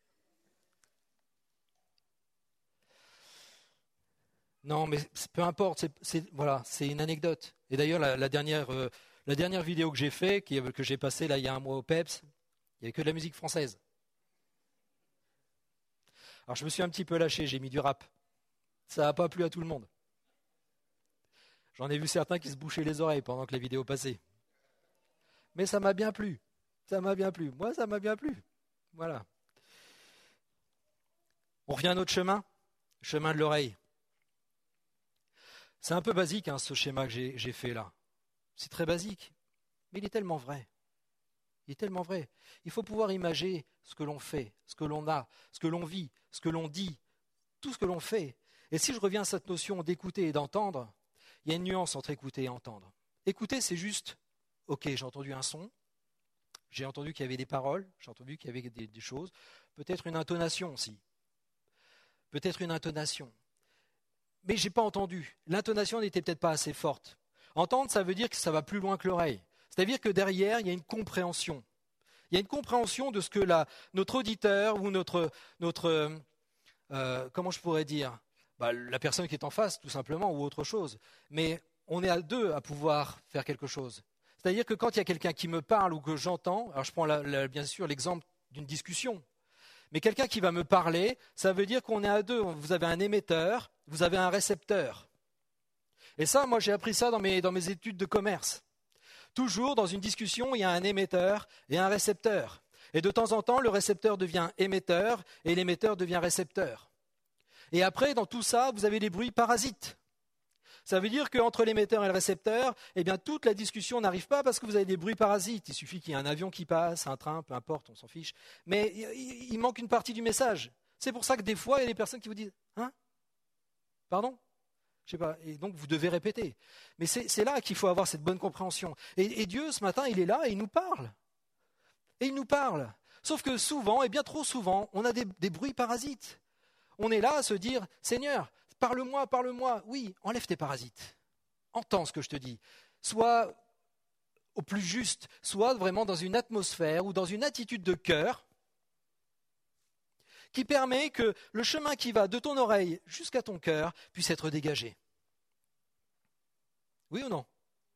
Non, mais peu importe, c'est, c'est, voilà, c'est une anecdote. Et d'ailleurs, la, la, dernière, euh, la dernière vidéo que j'ai faite, qui, que j'ai passée là, il y a un mois au Peps, il n'y avait que de la musique française. Alors je me suis un petit peu lâché, j'ai mis du rap. Ça n'a pas plu à tout le monde. J'en ai vu certains qui se bouchaient les oreilles pendant que la vidéo passait. Mais ça m'a bien plu. Ça m'a bien plu. Moi, ça m'a bien plu. Voilà. On revient à notre chemin, chemin de l'oreille. C'est un peu basique, hein, ce schéma que j'ai, j'ai fait là. C'est très basique, mais il est tellement vrai. Il est tellement vrai. Il faut pouvoir imaginer ce que l'on fait, ce que l'on a, ce que l'on vit, ce que l'on dit, tout ce que l'on fait. Et si je reviens à cette notion d'écouter et d'entendre, il y a une nuance entre écouter et entendre. Écouter, c'est juste, ok, j'ai entendu un son, j'ai entendu qu'il y avait des paroles, j'ai entendu qu'il y avait des, des choses, peut-être une intonation aussi. Peut-être une intonation. Mais je n'ai pas entendu. L'intonation n'était peut-être pas assez forte. Entendre, ça veut dire que ça va plus loin que l'oreille. C'est-à-dire que derrière, il y a une compréhension. Il y a une compréhension de ce que la, notre auditeur ou notre, notre euh, comment je pourrais dire, bah, la personne qui est en face, tout simplement, ou autre chose. Mais on est à deux à pouvoir faire quelque chose. C'est-à-dire que quand il y a quelqu'un qui me parle ou que j'entends, alors je prends la, la, bien sûr l'exemple d'une discussion, mais quelqu'un qui va me parler, ça veut dire qu'on est à deux. Vous avez un émetteur, vous avez un récepteur. Et ça, moi, j'ai appris ça dans mes, dans mes études de commerce. Toujours, dans une discussion, il y a un émetteur et un récepteur. Et de temps en temps, le récepteur devient émetteur et l'émetteur devient récepteur. Et après, dans tout ça, vous avez des bruits parasites. Ça veut dire qu'entre l'émetteur et le récepteur, eh bien, toute la discussion n'arrive pas parce que vous avez des bruits parasites. Il suffit qu'il y ait un avion qui passe, un train, peu importe, on s'en fiche. Mais il manque une partie du message. C'est pour ça que des fois, il y a des personnes qui vous disent « Hein ? Pardon ?» Je sais pas. Et donc, vous devez répéter. Mais c'est, c'est là qu'il faut avoir cette bonne compréhension. Et, et Dieu, ce matin, il est là et il nous parle. Et il nous parle. Sauf que souvent, et bien trop souvent, on a des, des bruits parasites. On est là à se dire « Seigneur, parle-moi, parle-moi. » Oui, enlève tes parasites. Entends ce que je te dis. Sois au plus juste, sois vraiment dans une atmosphère ou dans une attitude de cœur qui permet que le chemin qui va de ton oreille jusqu'à ton cœur puisse être dégagé. Oui ou non?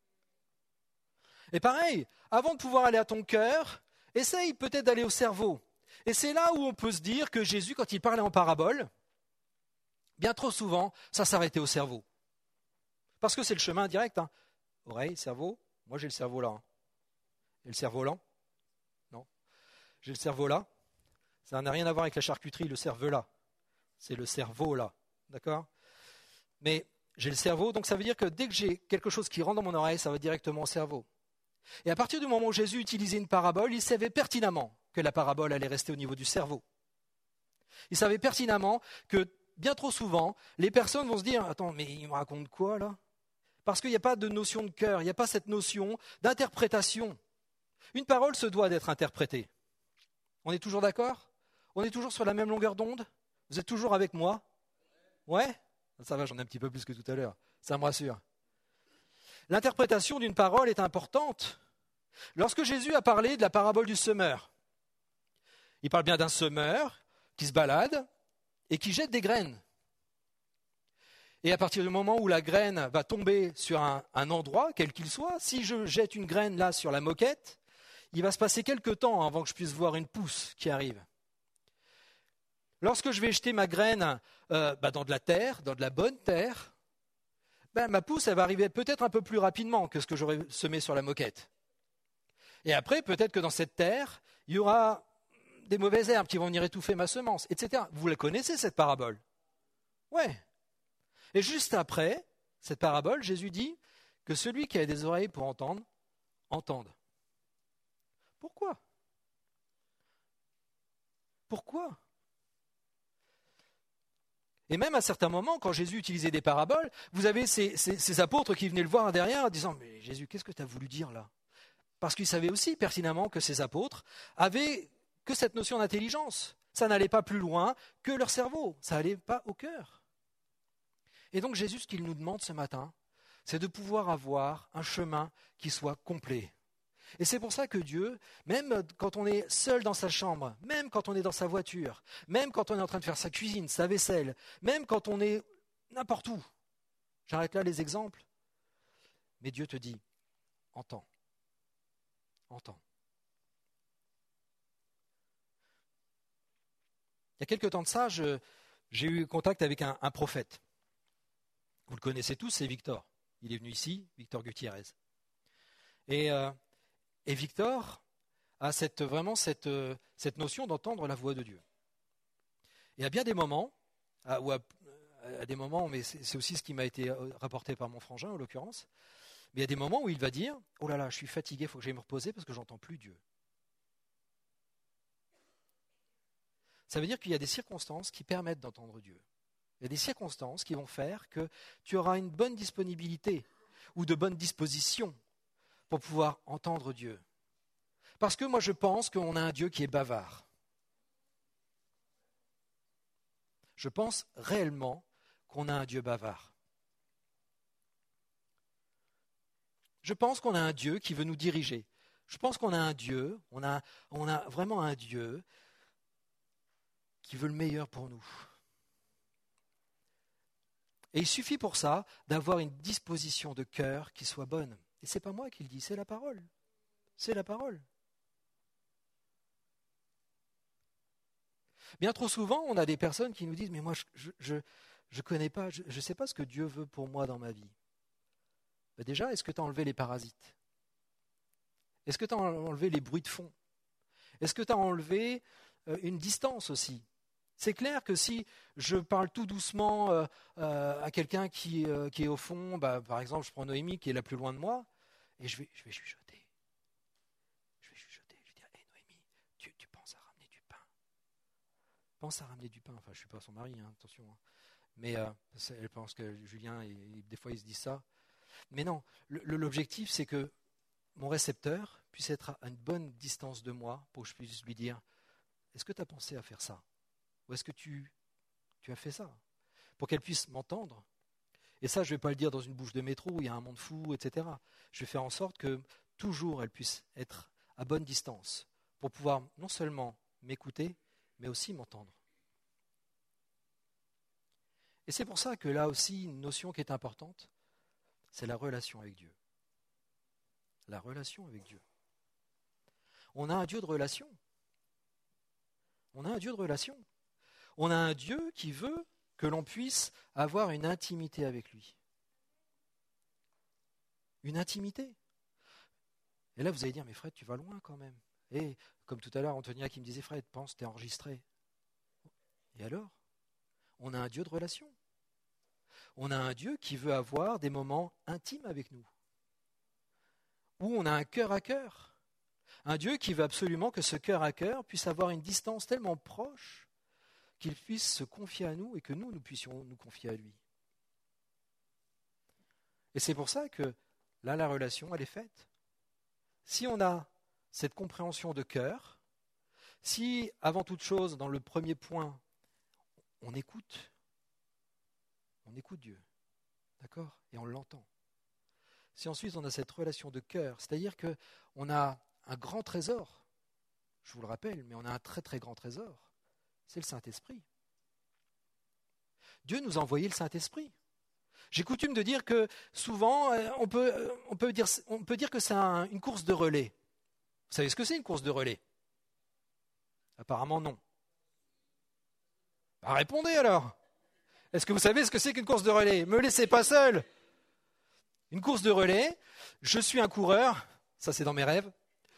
Et pareil, avant de pouvoir aller à ton cœur, essaye peut-être d'aller au cerveau. Et c'est là où on peut se dire que Jésus, quand il parlait en parabole, bien trop souvent, ça s'arrêtait au cerveau. Parce que c'est le chemin direct. Hein. Oreille, cerveau. Moi, j'ai le cerveau là. Hein. Et le cerveau lent? Non. J'ai le cerveau là. Ça n'a rien à voir avec la charcuterie, le cerveau là. c'est le cerveau là, d'accord? Mais j'ai le cerveau, donc ça veut dire que dès que j'ai quelque chose qui rentre dans mon oreille, ça va directement au cerveau. Et à partir du moment où Jésus utilisait une parabole, il savait pertinemment que la parabole allait rester au niveau du cerveau. Il savait pertinemment que bien trop souvent, les personnes vont se dire « Attends, mais il me raconte quoi là ?» Parce qu'il n'y a pas de notion de cœur, il n'y a pas cette notion d'interprétation. Une parole se doit d'être interprétée. On est toujours d'accord? On est toujours sur la même longueur d'onde? Vous êtes toujours avec moi? Ouais? Ça va, j'en ai un petit peu plus que tout à l'heure. Ça me rassure. L'interprétation d'une parole est importante. Lorsque Jésus a parlé de la parabole du semeur, il parle bien d'un semeur qui se balade et qui jette des graines. Et à partir du moment où la graine va tomber sur un, un endroit, quel qu'il soit, si je jette une graine là sur la moquette, il va se passer quelque temps avant que je puisse voir une pousse qui arrive. Lorsque je vais jeter ma graine euh, bah dans de la terre, dans de la bonne terre, bah ma pousse elle va arriver peut-être un peu plus rapidement que ce que j'aurais semé sur la moquette. Et après, peut-être que dans cette terre, il y aura des mauvaises herbes qui vont venir étouffer ma semence, et cetera. Vous la connaissez, cette parabole? Ouais. Et juste après cette parabole, Jésus dit que celui qui a des oreilles pour entendre, entende. Pourquoi? Pourquoi? Et même à certains moments, quand Jésus utilisait des paraboles, vous avez ces, ces, ces apôtres qui venaient le voir derrière en disant « Mais Jésus, qu'est-ce que tu as voulu dire là ?» Parce qu'ils savaient aussi pertinemment que ces apôtres avaient que cette notion d'intelligence. Ça n'allait pas plus loin que leur cerveau, ça n'allait pas au cœur. Et donc Jésus, ce qu'il nous demande ce matin, c'est de pouvoir avoir un chemin qui soit complet. Et c'est pour ça que Dieu, même quand on est seul dans sa chambre, même quand on est dans sa voiture, même quand on est en train de faire sa cuisine, sa vaisselle, même quand on est n'importe où, j'arrête là les exemples, mais Dieu te dit, entends, entends. Il y a quelque temps de ça, je, j'ai eu contact avec un, un prophète. Vous le connaissez tous, c'est Victor. Il est venu ici, Victor Gutiérrez. Et... Euh, Et Victor a cette, vraiment cette, cette notion d'entendre la voix de Dieu. Et à bien des moments, à, ou à, à des moments, mais c'est, c'est aussi ce qui m'a été rapporté par mon frangin en l'occurrence, mais il y a des moments où il va dire « Oh là là, je suis fatigué, il faut que j'aille me reposer parce que j'entends plus Dieu. » Ça veut dire qu'il y a des circonstances qui permettent d'entendre Dieu. Il y a des circonstances qui vont faire que tu auras une bonne disponibilité ou de bonnes dispositions pour pouvoir entendre Dieu. Parce que moi je pense qu'on a un Dieu qui est bavard. Je pense réellement qu'on a un Dieu bavard. Je pense qu'on a un Dieu qui veut nous diriger. Je pense qu'on a un Dieu, on a, on a vraiment un Dieu qui veut le meilleur pour nous. Et il suffit pour ça d'avoir une disposition de cœur qui soit bonne. Et ce n'est pas moi qui le dis, c'est la parole. C'est la parole. Bien trop souvent, on a des personnes qui nous disent « Mais moi, je je, je connais pas, je ne sais pas ce que Dieu veut pour moi dans ma vie. » Ben déjà, est-ce que tu as enlevé les parasites? Est-ce que tu as enlevé les bruits de fond? Est-ce que tu as enlevé euh, une distance aussi? C'est clair que si je parle tout doucement euh, euh, à quelqu'un qui, euh, qui est au fond, bah, par exemple, je prends Noémie qui est la plus loin de moi, et je vais, je vais chuchoter. Je vais chuchoter, je vais dire, hé hey, Noémie, tu, tu penses à ramener du pain. Pense à ramener du pain. Enfin, je ne suis pas son mari, hein, attention. Hein. Mais euh, elle pense que Julien, et, et des fois, il se dit ça. Mais non, le, l'objectif, c'est que mon récepteur puisse être à une bonne distance de moi pour que je puisse lui dire, est-ce que tu as pensé à faire ça? Ou est-ce que tu, tu as fait ça? Pour qu'elle puisse m'entendre. Et ça, je ne vais pas le dire dans une bouche de métro où il y a un monde fou, et cetera. Je vais faire en sorte que toujours elle puisse être à bonne distance pour pouvoir non seulement m'écouter, mais aussi m'entendre. Et c'est pour ça que là aussi, une notion qui est importante, c'est la relation avec Dieu. La relation avec Dieu. On a un Dieu de relation. On a un Dieu de relation. On a un Dieu qui veut que l'on puisse avoir une intimité avec lui. Une intimité. Et là, vous allez dire, mais Fred, tu vas loin quand même. Et comme tout à l'heure, Antonia qui me disait, Fred, pense, t'es enregistré. Et alors? On a un Dieu de relation. On a un Dieu qui veut avoir des moments intimes avec nous, où on a un cœur à cœur. Un Dieu qui veut absolument que ce cœur à cœur puisse avoir une distance tellement proche qu'il puisse se confier à nous et que nous, nous puissions nous confier à lui. Et c'est pour ça que là, la relation, elle est faite. Si on a cette compréhension de cœur, si, avant toute chose, dans le premier point, on écoute, on écoute Dieu, d'accord ? Et on l'entend. Si ensuite on a cette relation de cœur, c'est-à-dire qu'on a un grand trésor, je vous le rappelle, mais on a un très très grand trésor, c'est le Saint-Esprit. Dieu nous a envoyé le Saint-Esprit. J'ai coutume de dire que souvent, on peut, on peut, dire, on peut dire que c'est un, une course de relais. Vous savez ce que c'est une course de relais ? Apparemment non. Bah, répondez alors. Est-ce que vous savez ce que c'est qu'une course de relais ? Me laissez pas seul. Une course de relais, je suis un coureur, ça c'est dans mes rêves.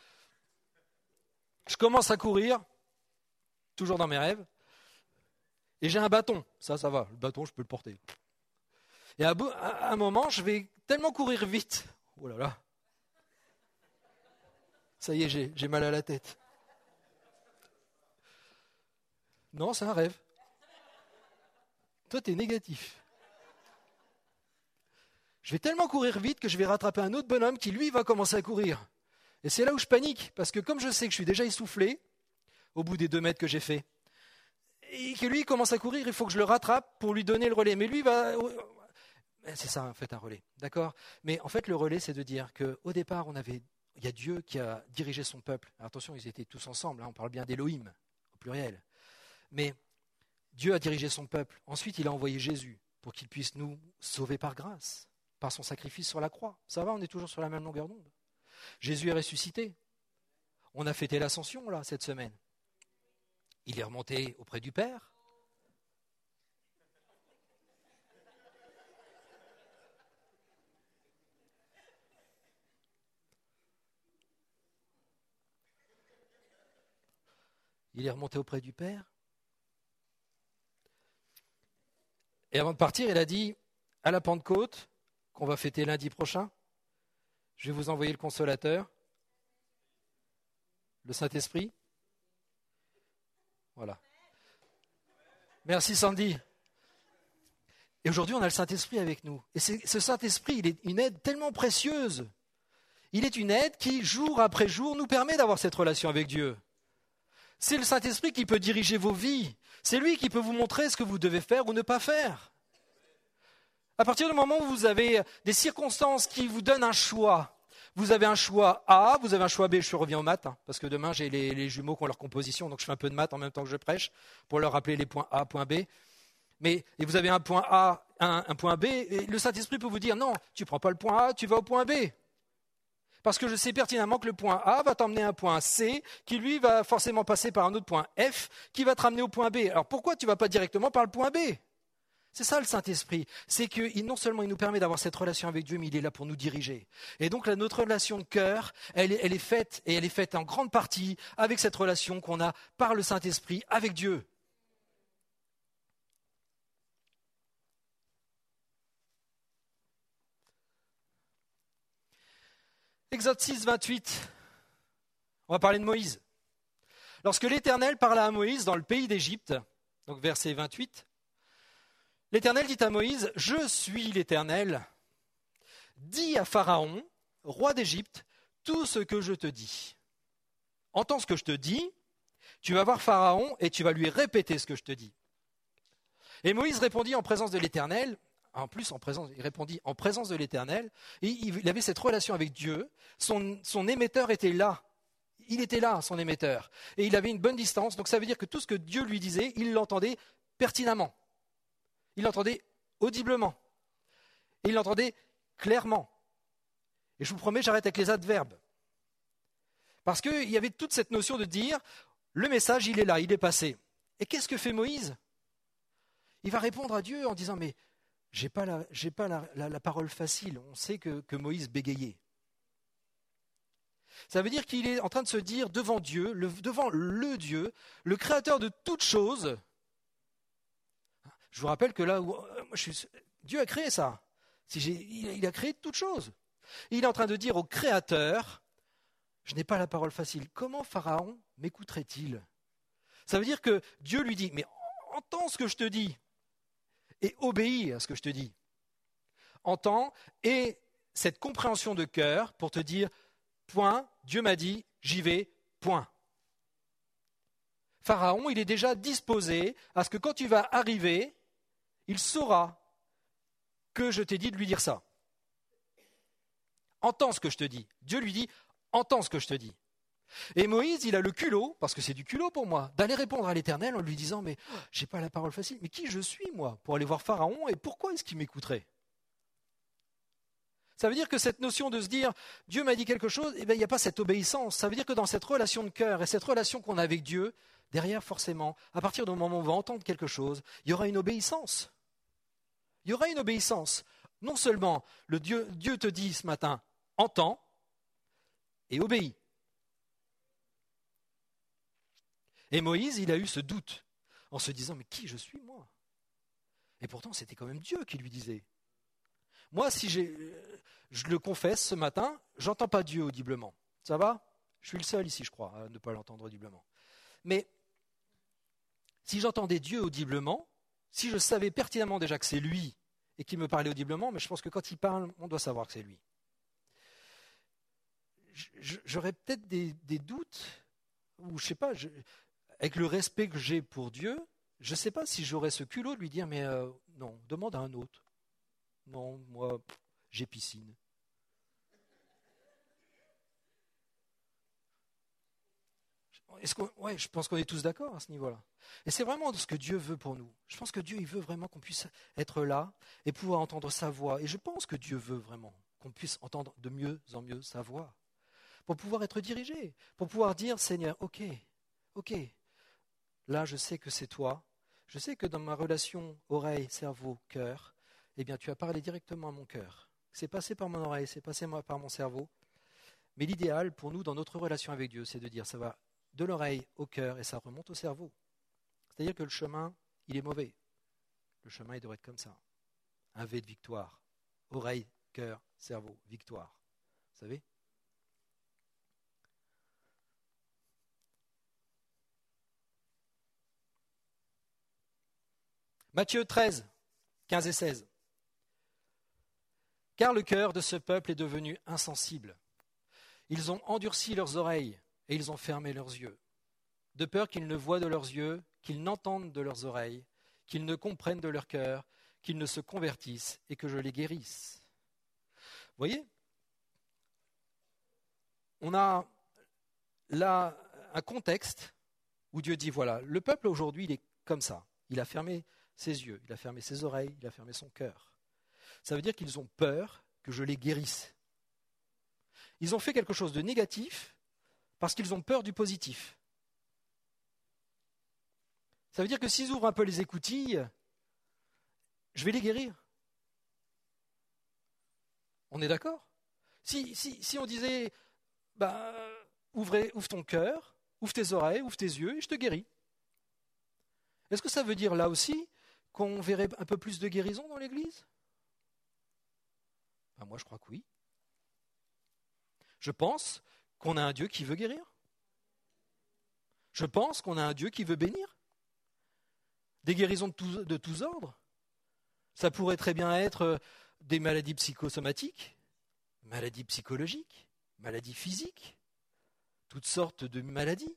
Je commence à courir, toujours dans mes rêves, et j'ai un bâton. Ça, ça va, le bâton, je peux le porter. Et à un moment, je vais tellement courir vite. Oh là là. Ça y est, j'ai, j'ai mal à la tête. Non, c'est un rêve. Toi, t'es négatif. Je vais tellement courir vite que je vais rattraper un autre bonhomme qui, lui, va commencer à courir. Et c'est là où je panique, parce que comme je sais que je suis déjà essoufflé, au bout des deux mètres que j'ai fait, et que lui, il commence à courir, il faut que je le rattrape pour lui donner le relais. Mais lui, va... C'est ça, en fait, un relais. D'accord ? Mais en fait, le relais, c'est de dire qu'au départ, on avait... il y a Dieu qui a dirigé son peuple. Alors, attention, ils étaient tous ensemble, hein, on parle bien d'Élohim, au pluriel. Mais Dieu a dirigé son peuple. Ensuite, il a envoyé Jésus pour qu'il puisse nous sauver par grâce, par son sacrifice sur la croix. Ça va, on est toujours sur la même longueur d'onde. Jésus est ressuscité. On a fêté l'ascension, là, cette semaine. Il est remonté auprès du Père. Il est remonté auprès du Père. Et avant de partir, il a dit, à la Pentecôte, qu'on va fêter lundi prochain, je vais vous envoyer le Consolateur, le Saint-Esprit. Voilà. Merci Sandy. Et aujourd'hui, on a le Saint-Esprit avec nous. Et c'est, ce Saint-Esprit, il est une aide tellement précieuse. Il est une aide qui, jour après jour, nous permet d'avoir cette relation avec Dieu. C'est le Saint-Esprit qui peut diriger vos vies. C'est lui qui peut vous montrer ce que vous devez faire ou ne pas faire. À partir du moment où vous avez des circonstances qui vous donnent un choix, vous avez un choix A, vous avez un choix B, je reviens aux maths, hein, parce que demain j'ai les, les jumeaux qui ont leur composition, donc je fais un peu de maths en même temps que je prêche, pour leur rappeler les points A, points B. Mais et vous avez un point A, un, un point B, et le Saint-Esprit peut vous dire non, tu ne prends pas le point A, tu vas au point B. Parce que je sais pertinemment que le point A va t'emmener à un point C, qui lui va forcément passer par un autre point F, qui va te ramener au point B. Alors pourquoi tu ne vas pas directement par le point B ? C'est ça le Saint-Esprit. C'est que non seulement il nous permet d'avoir cette relation avec Dieu, mais il est là pour nous diriger. Et donc là, notre relation de cœur, elle, elle est faite, et elle est faite en grande partie avec cette relation qu'on a par le Saint-Esprit avec Dieu. Exode six, vingt-huit. On va parler de Moïse. Lorsque l'Éternel parla à Moïse dans le pays d'Égypte, donc verset vingt-huit, l'Éternel dit à Moïse, « Je suis l'Éternel. Dis à Pharaon, roi d'Égypte, tout ce que je te dis. Entends ce que je te dis, tu vas voir Pharaon et tu vas lui répéter ce que je te dis. » Et Moïse répondit en présence de l'Éternel, en plus en présence, il répondit en présence de l'Éternel, et il avait cette relation avec Dieu, son, son émetteur était là. Il était là, son émetteur. Et il avait une bonne distance, donc ça veut dire que tout ce que Dieu lui disait, il l'entendait pertinemment. Il l'entendait audiblement. Et il l'entendait clairement. Et je vous promets, j'arrête avec les adverbes. Parce qu'il y avait toute cette notion de dire, le message, il est là, il est passé. Et qu'est-ce que fait Moïse ? Il va répondre à Dieu en disant, mais je n'ai pas, la, j'ai pas la, la, la parole facile. On sait que, que Moïse bégayait. Ça veut dire qu'il est en train de se dire devant Dieu, le, devant le Dieu, le créateur de toutes choses. Je vous rappelle que là où moi, je suis, Dieu a créé ça. Si j'ai, il a créé toutes choses. Il est en train de dire au Créateur, je n'ai pas la parole facile. Comment Pharaon m'écouterait-il? Ça veut dire que Dieu lui dit, mais entends ce que je te dis et obéis à ce que je te dis. Entends et cette compréhension de cœur pour te dire, point, Dieu m'a dit, j'y vais, point. Pharaon, il est déjà disposé à ce que quand tu vas arriver, il saura que je t'ai dit de lui dire ça. Entends ce que je te dis. Dieu lui dit, entends ce que je te dis. Et Moïse, il a le culot, parce que c'est du culot pour moi, d'aller répondre à l'Éternel en lui disant, mais oh, j'ai pas la parole facile, mais qui je suis moi pour aller voir Pharaon et pourquoi est-ce qu'il m'écouterait? Ça veut dire que cette notion de se dire, Dieu m'a dit quelque chose, eh bien, il n'y a pas cette obéissance. Ça veut dire que dans cette relation de cœur et cette relation qu'on a avec Dieu, derrière, forcément, à partir du moment où on va entendre quelque chose, il y aura une obéissance. Il y aura une obéissance. Non seulement le Dieu, Dieu te dit ce matin, entends et obéis. Et Moïse, il a eu ce doute en se disant, mais qui je suis moi? Et pourtant, c'était quand même Dieu qui lui disait. Moi, si j'ai, je le confesse ce matin, j'entends pas Dieu audiblement. Ça va? Je suis le seul ici, je crois, à ne pas l'entendre audiblement. Mais si j'entendais Dieu audiblement, si je savais pertinemment déjà que c'est lui et qu'il me parlait audiblement, mais je pense que quand il parle, on doit savoir que c'est lui. J'aurais peut-être des, des doutes, ou je sais pas, je, avec le respect que j'ai pour Dieu, je ne sais pas si j'aurais ce culot de lui dire, mais euh, non, demande à un autre. Non, moi, j'ai piscine. Est-ce qu'on, ouais, je pense qu'on est tous d'accord à ce niveau-là. Et c'est vraiment ce que Dieu veut pour nous. Je pense que Dieu, il veut vraiment qu'on puisse être là et pouvoir entendre sa voix. Et je pense que Dieu veut vraiment qu'on puisse entendre de mieux en mieux sa voix. Pour pouvoir être dirigé, pour pouvoir dire, Seigneur, ok, ok, là je sais que c'est toi. Je sais que dans ma relation oreille, cerveau, cœur, eh bien, tu as parlé directement à mon cœur. C'est passé par mon oreille, c'est passé par mon cerveau. Mais l'idéal pour nous, dans notre relation avec Dieu, c'est de dire ça va de l'oreille au cœur et ça remonte au cerveau. C'est-à-dire que le chemin, il est mauvais. Le chemin, il devrait être comme ça. Un V de victoire. Oreille, cœur, cerveau, victoire. Vous savez ? Matthieu treize, quinze et seize. Car le cœur de ce peuple est devenu insensible. Ils ont endurci leurs oreilles et ils ont fermé leurs yeux, de peur qu'ils ne voient de leurs yeux, qu'ils n'entendent de leurs oreilles, qu'ils ne comprennent de leur cœur, qu'ils ne se convertissent et que je les guérisse. Vous voyez ? On a là un contexte où Dieu dit, voilà, le peuple aujourd'hui, il est comme ça. Il a fermé ses yeux, il a fermé ses oreilles, il a fermé son cœur. Ça veut dire qu'ils ont peur que je les guérisse. Ils ont fait quelque chose de négatif parce qu'ils ont peur du positif. Ça veut dire que s'ils ouvrent un peu les écoutilles, je vais les guérir. On est d'accord ? si, si, si on disait, bah, ouvrez, ouvre ton cœur, ouvre tes oreilles, ouvre tes yeux et je te guéris. Est-ce que ça veut dire là aussi qu'on verrait un peu plus de guérison dans l'Église ? Ben moi, je crois que oui. Je pense qu'on a un Dieu qui veut guérir. Je pense qu'on a un Dieu qui veut bénir. Des guérisons de tous, de tous ordres. Ça pourrait très bien être des maladies psychosomatiques, maladies psychologiques, maladies physiques, toutes sortes de maladies.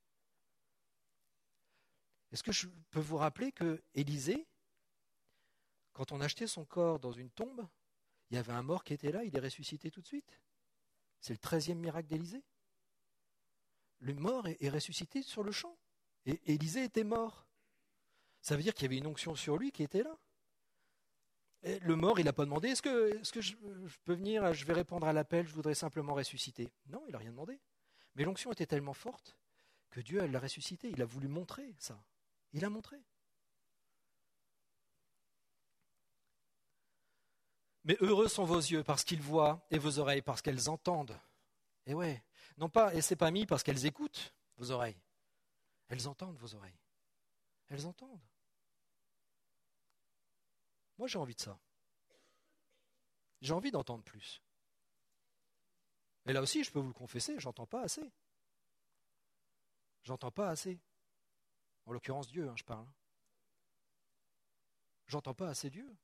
Est-ce que je peux vous rappeler que Élisée, quand on achetait son corps dans une tombe, il y avait un mort qui était là, il est ressuscité tout de suite. C'est le treizième miracle d'Élisée. Le mort est ressuscité sur le champ. Et Élisée était mort. Ça veut dire qu'il y avait une onction sur lui qui était là. Et le mort, il n'a pas demandé, est-ce que, est-ce que je, je peux venir, je vais répondre à l'appel, je voudrais simplement ressusciter. Non, il n'a rien demandé. Mais l'onction était tellement forte que Dieu elle l'a ressuscité. Il a voulu montrer ça. Il a montré. Mais heureux sont vos yeux parce qu'ils voient et vos oreilles parce qu'elles entendent. Et ouais, non pas, et c'est pas mis parce qu'elles écoutent vos oreilles. Elles entendent vos oreilles. Elles entendent. Moi, j'ai envie de ça. J'ai envie d'entendre plus. Et là aussi, je peux vous le confesser, j'entends pas assez. J'entends pas assez. En l'occurrence, Dieu, hein, je parle. J'entends pas assez Dieu.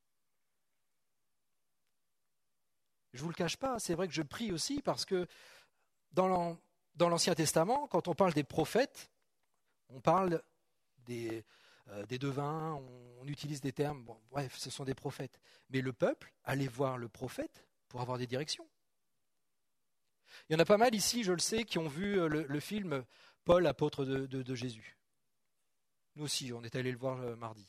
Je ne vous le cache pas, c'est vrai que je prie aussi parce que dans l'an- dans l'Ancien Testament, quand on parle des prophètes, on parle des, euh, des devins, on, on utilise des termes, bon, bref, ce sont des prophètes. Mais le peuple allait voir le prophète pour avoir des directions. Il y en a pas mal ici, je le sais, qui ont vu le, le film Paul, apôtre de, de, de Jésus. Nous aussi, on est allé le voir euh, mardi.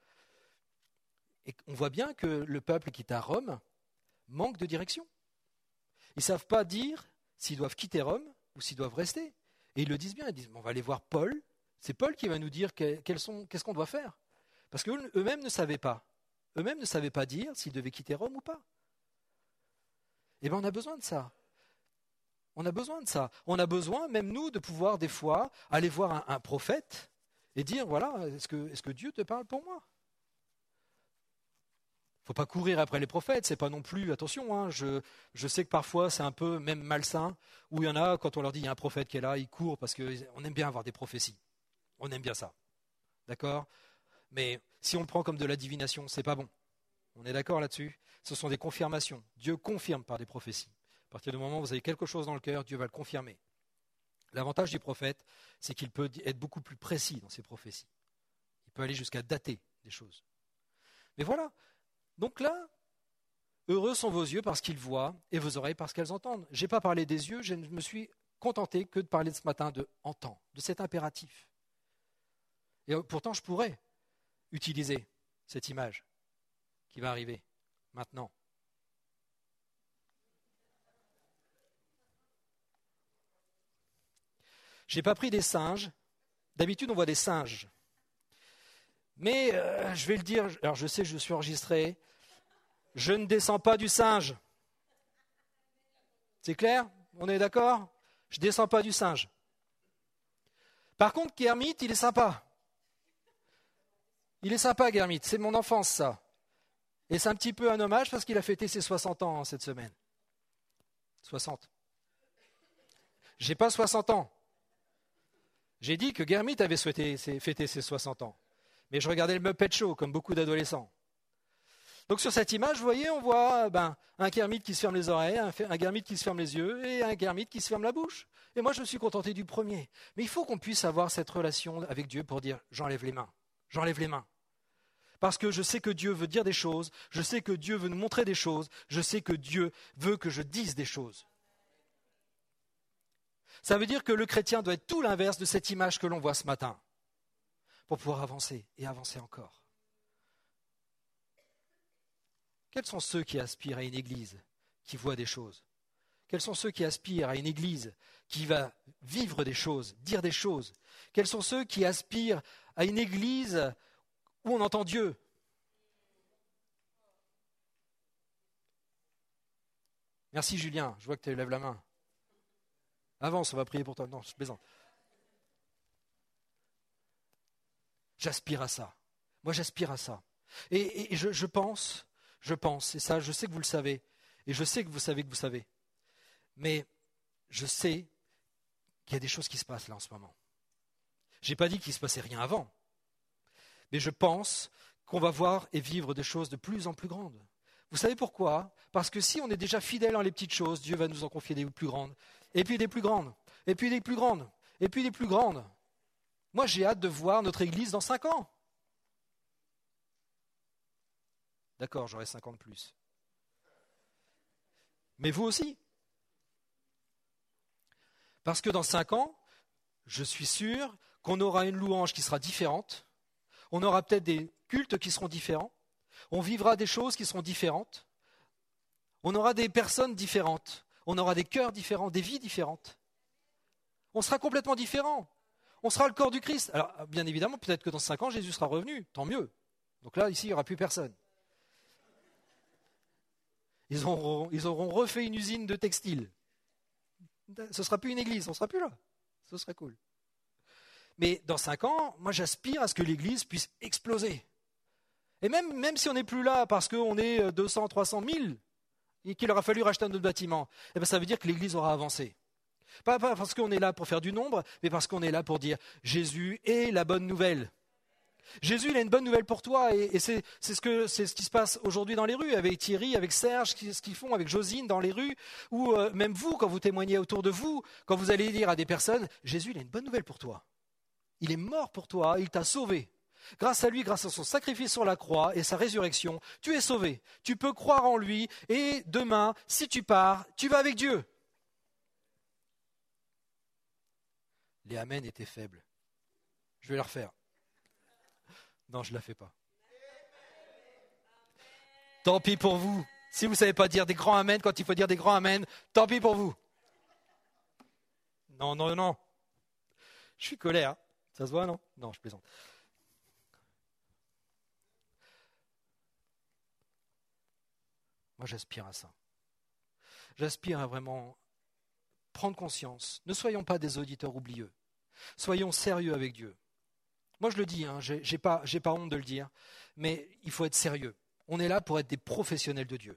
Et on voit bien que le peuple qui est à Rome manque de direction. Ils ne savent pas dire s'ils doivent quitter Rome ou s'ils doivent rester. Et ils le disent bien, ils disent, on va aller voir Paul, c'est Paul qui va nous dire quels sont, qu'est-ce qu'on doit faire. Parce qu'eux-mêmes ne savaient pas. Eux-mêmes ne savaient pas dire s'ils devaient quitter Rome ou pas. Eh bien, on a besoin de ça. On a besoin de ça. On a besoin, même nous, de pouvoir des fois aller voir un, un prophète et dire, voilà, est-ce que, est-ce que Dieu te parle pour moi ? Il ne faut pas courir après les prophètes, c'est pas non plus, attention, hein, je, je sais que parfois c'est un peu même malsain, où il y en a, quand on leur dit il y a un prophète qui est là, ils courent parce qu'on aime bien avoir des prophéties. On aime bien ça. D'accord ? Mais si on le prend comme de la divination, c'est pas bon. On est d'accord là-dessus ? Ce sont des confirmations. Dieu confirme par des prophéties. À partir du moment où vous avez quelque chose dans le cœur, Dieu va le confirmer. L'avantage du prophète, c'est qu'il peut être beaucoup plus précis dans ses prophéties. Il peut aller jusqu'à dater des choses. Mais voilà. Donc là, heureux sont vos yeux parce qu'ils voient et vos oreilles parce qu'elles entendent. Je n'ai pas parlé des yeux, je ne me suis contenté que de parler ce matin de « entend », de cet impératif. Et pourtant, je pourrais utiliser cette image qui va arriver maintenant. Je n'ai pas pris des singes. D'habitude, on voit des singes. Mais euh, je vais le dire, alors je sais que je suis enregistré, je ne descends pas du singe. C'est clair ? On est d'accord ? Je ne descends pas du singe. Par contre, Kermit, il est sympa. Il est sympa, Kermit. C'est mon enfance, ça. Et c'est un petit peu un hommage parce qu'il a fêté ses soixante ans cette semaine. soixante. J'ai pas soixante ans. J'ai dit que Kermit avait souhaité fêter ses soixante ans. Mais je regardais le Muppet Show, comme beaucoup d'adolescents. Donc sur cette image, vous voyez, on voit ben, un Kermit qui se ferme les oreilles, un, un Kermit qui se ferme les yeux et un Kermit qui se ferme la bouche. Et moi, je me suis contenté du premier. Mais il faut qu'on puisse avoir cette relation avec Dieu pour dire « j'enlève les mains, j'enlève les mains ». Parce que je sais que Dieu veut dire des choses, je sais que Dieu veut nous montrer des choses, je sais que Dieu veut que je dise des choses. Ça veut dire que le chrétien doit être tout l'inverse de cette image que l'on voit ce matin pour pouvoir avancer et avancer encore. Quels sont ceux qui aspirent à une église qui voit des choses ? Quels sont ceux qui aspirent à une église qui va vivre des choses, dire des choses ? Quels sont ceux qui aspirent à une église où on entend Dieu ? Merci Julien, je vois que tu lèves la main. Avance, on va prier pour toi. Non, je plaisante. J'aspire à ça. Moi, j'aspire à ça. Et, et je, je pense, je pense, et ça, je sais que vous le savez, et je sais que vous savez que vous savez, mais je sais qu'il y a des choses qui se passent là en ce moment. Je n'ai pas dit qu'il ne se passait rien avant, mais je pense qu'on va voir et vivre des choses de plus en plus grandes. Vous savez pourquoi ? Parce que si on est déjà fidèle dans les petites choses, Dieu va nous en confier des plus grandes, et puis des plus grandes, et puis des plus grandes, et puis des plus grandes. Moi, j'ai hâte de voir notre église dans cinq ans. D'accord, j'aurai cinq ans de plus. Mais vous aussi. Parce que dans cinq ans, je suis sûr qu'on aura une louange qui sera différente, on aura peut-être des cultes qui seront différents, on vivra des choses qui seront différentes, on aura des personnes différentes, on aura des cœurs différents, des vies différentes. On sera complètement différents. On sera le corps du Christ. Alors, bien évidemment, peut-être que dans cinq ans, Jésus sera revenu, tant mieux. Donc là, ici, il n'y aura plus personne. Ils auront, ils auront refait une usine de textile. Ce ne sera plus une église, on ne sera plus là. Ce serait cool. Mais dans cinq ans, moi j'aspire à ce que l'église puisse exploser. Et même, même si on n'est plus là parce qu'on est deux cents, trois cent mille, et qu'il aura fallu racheter un autre bâtiment, eh bien ça veut dire que l'Église aura avancé. Pas, pas parce qu'on est là pour faire du nombre, mais parce qu'on est là pour dire Jésus est la bonne nouvelle. Jésus, il a une bonne nouvelle pour toi, et, et c'est, c'est, ce que, c'est ce qui se passe aujourd'hui dans les rues, avec Thierry, avec Serge, ce qu'ils font avec Josine dans les rues, ou euh, même vous, quand vous témoignez autour de vous, quand vous allez dire à des personnes, Jésus, il a une bonne nouvelle pour toi. Il est mort pour toi, il t'a sauvé. Grâce à lui, grâce à son sacrifice sur la croix et sa résurrection, tu es sauvé. Tu peux croire en lui, et demain, si tu pars, tu vas avec Dieu. Les Amen étaient faibles. Je vais la refaire. Non, je ne la fais pas. Tant pis pour vous. Si vous ne savez pas dire des grands Amen quand il faut dire des grands Amen, tant pis pour vous. Non, non, non. Je suis colère. Ça se voit, non? Non, je plaisante. Moi, j'aspire à ça. J'aspire à vraiment prendre conscience. Ne soyons pas des auditeurs oublieux. Soyons sérieux avec Dieu. Moi, je le dis, hein, j'ai, j'ai pas, j'ai pas honte de le dire, mais il faut être sérieux. On est là pour être des professionnels de Dieu.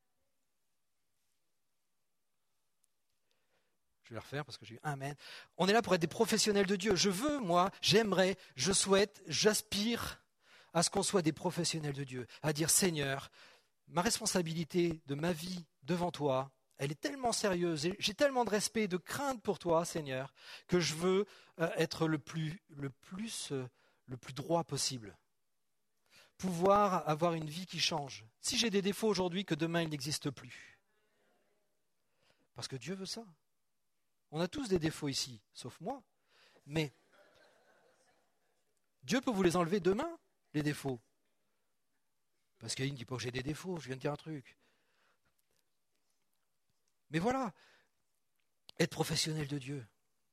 Je vais le refaire parce que j'ai eu Amen. On est là pour être des professionnels de Dieu. Je veux, moi, j'aimerais, je souhaite, j'aspire à ce qu'on soit des professionnels de Dieu, à dire Seigneur, ma responsabilité de ma vie devant toi, elle est tellement sérieuse, et j'ai tellement de respect, de crainte pour toi, Seigneur, que je veux euh, être le plus, le, plus, euh, le plus droit possible. Pouvoir avoir une vie qui change. Si j'ai des défauts aujourd'hui, que demain ils n'existent plus. Parce que Dieu veut ça. On a tous des défauts ici, sauf moi. Mais Dieu peut vous les enlever demain, les défauts. Parce qu'il ne dit pas que j'ai des défauts, je viens de dire un truc. Mais voilà, être professionnel de Dieu.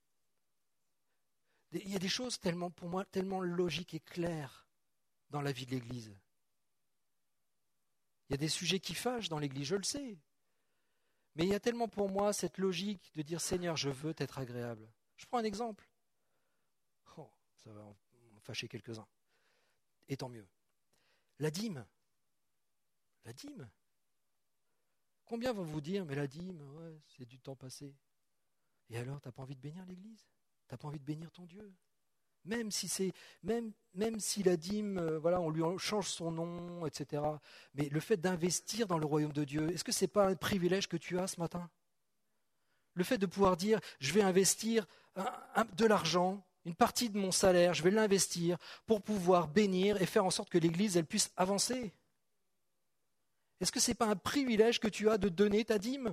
Il y a des choses tellement, pour moi, tellement logiques et claires dans la vie de l'Église. Il y a des sujets qui fâchent dans l'Église, je le sais. Mais il y a tellement pour moi cette logique de dire Seigneur, je veux t'être agréable. Je prends un exemple. Oh, ça va en fâcher quelques-uns. Et tant mieux. La dîme. La dîme. Combien vont vous dire, mais la dîme, ouais, c'est du temps passé. Et alors, tu n'as pas envie de bénir l'Église? Tu n'as pas envie de bénir ton Dieu? Même si c'est, même, même si la dîme, euh, voilà, on lui change son nom, et cetera. Mais le fait d'investir dans le royaume de Dieu, est-ce que ce n'est pas un privilège que tu as ce matin? Le fait de pouvoir dire, je vais investir un, un, de l'argent, une partie de mon salaire, je vais l'investir pour pouvoir bénir et faire en sorte que l'Église, elle puisse avancer. Est-ce que ce n'est pas un privilège que tu as de donner ta dîme?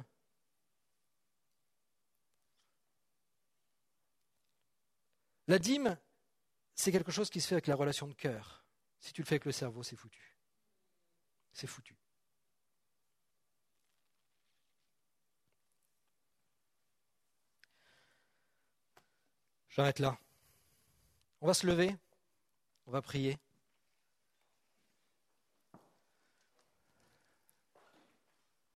La dîme, c'est quelque chose qui se fait avec la relation de cœur. Si tu le fais avec le cerveau, c'est foutu. C'est foutu. J'arrête là. On va se lever, on va prier.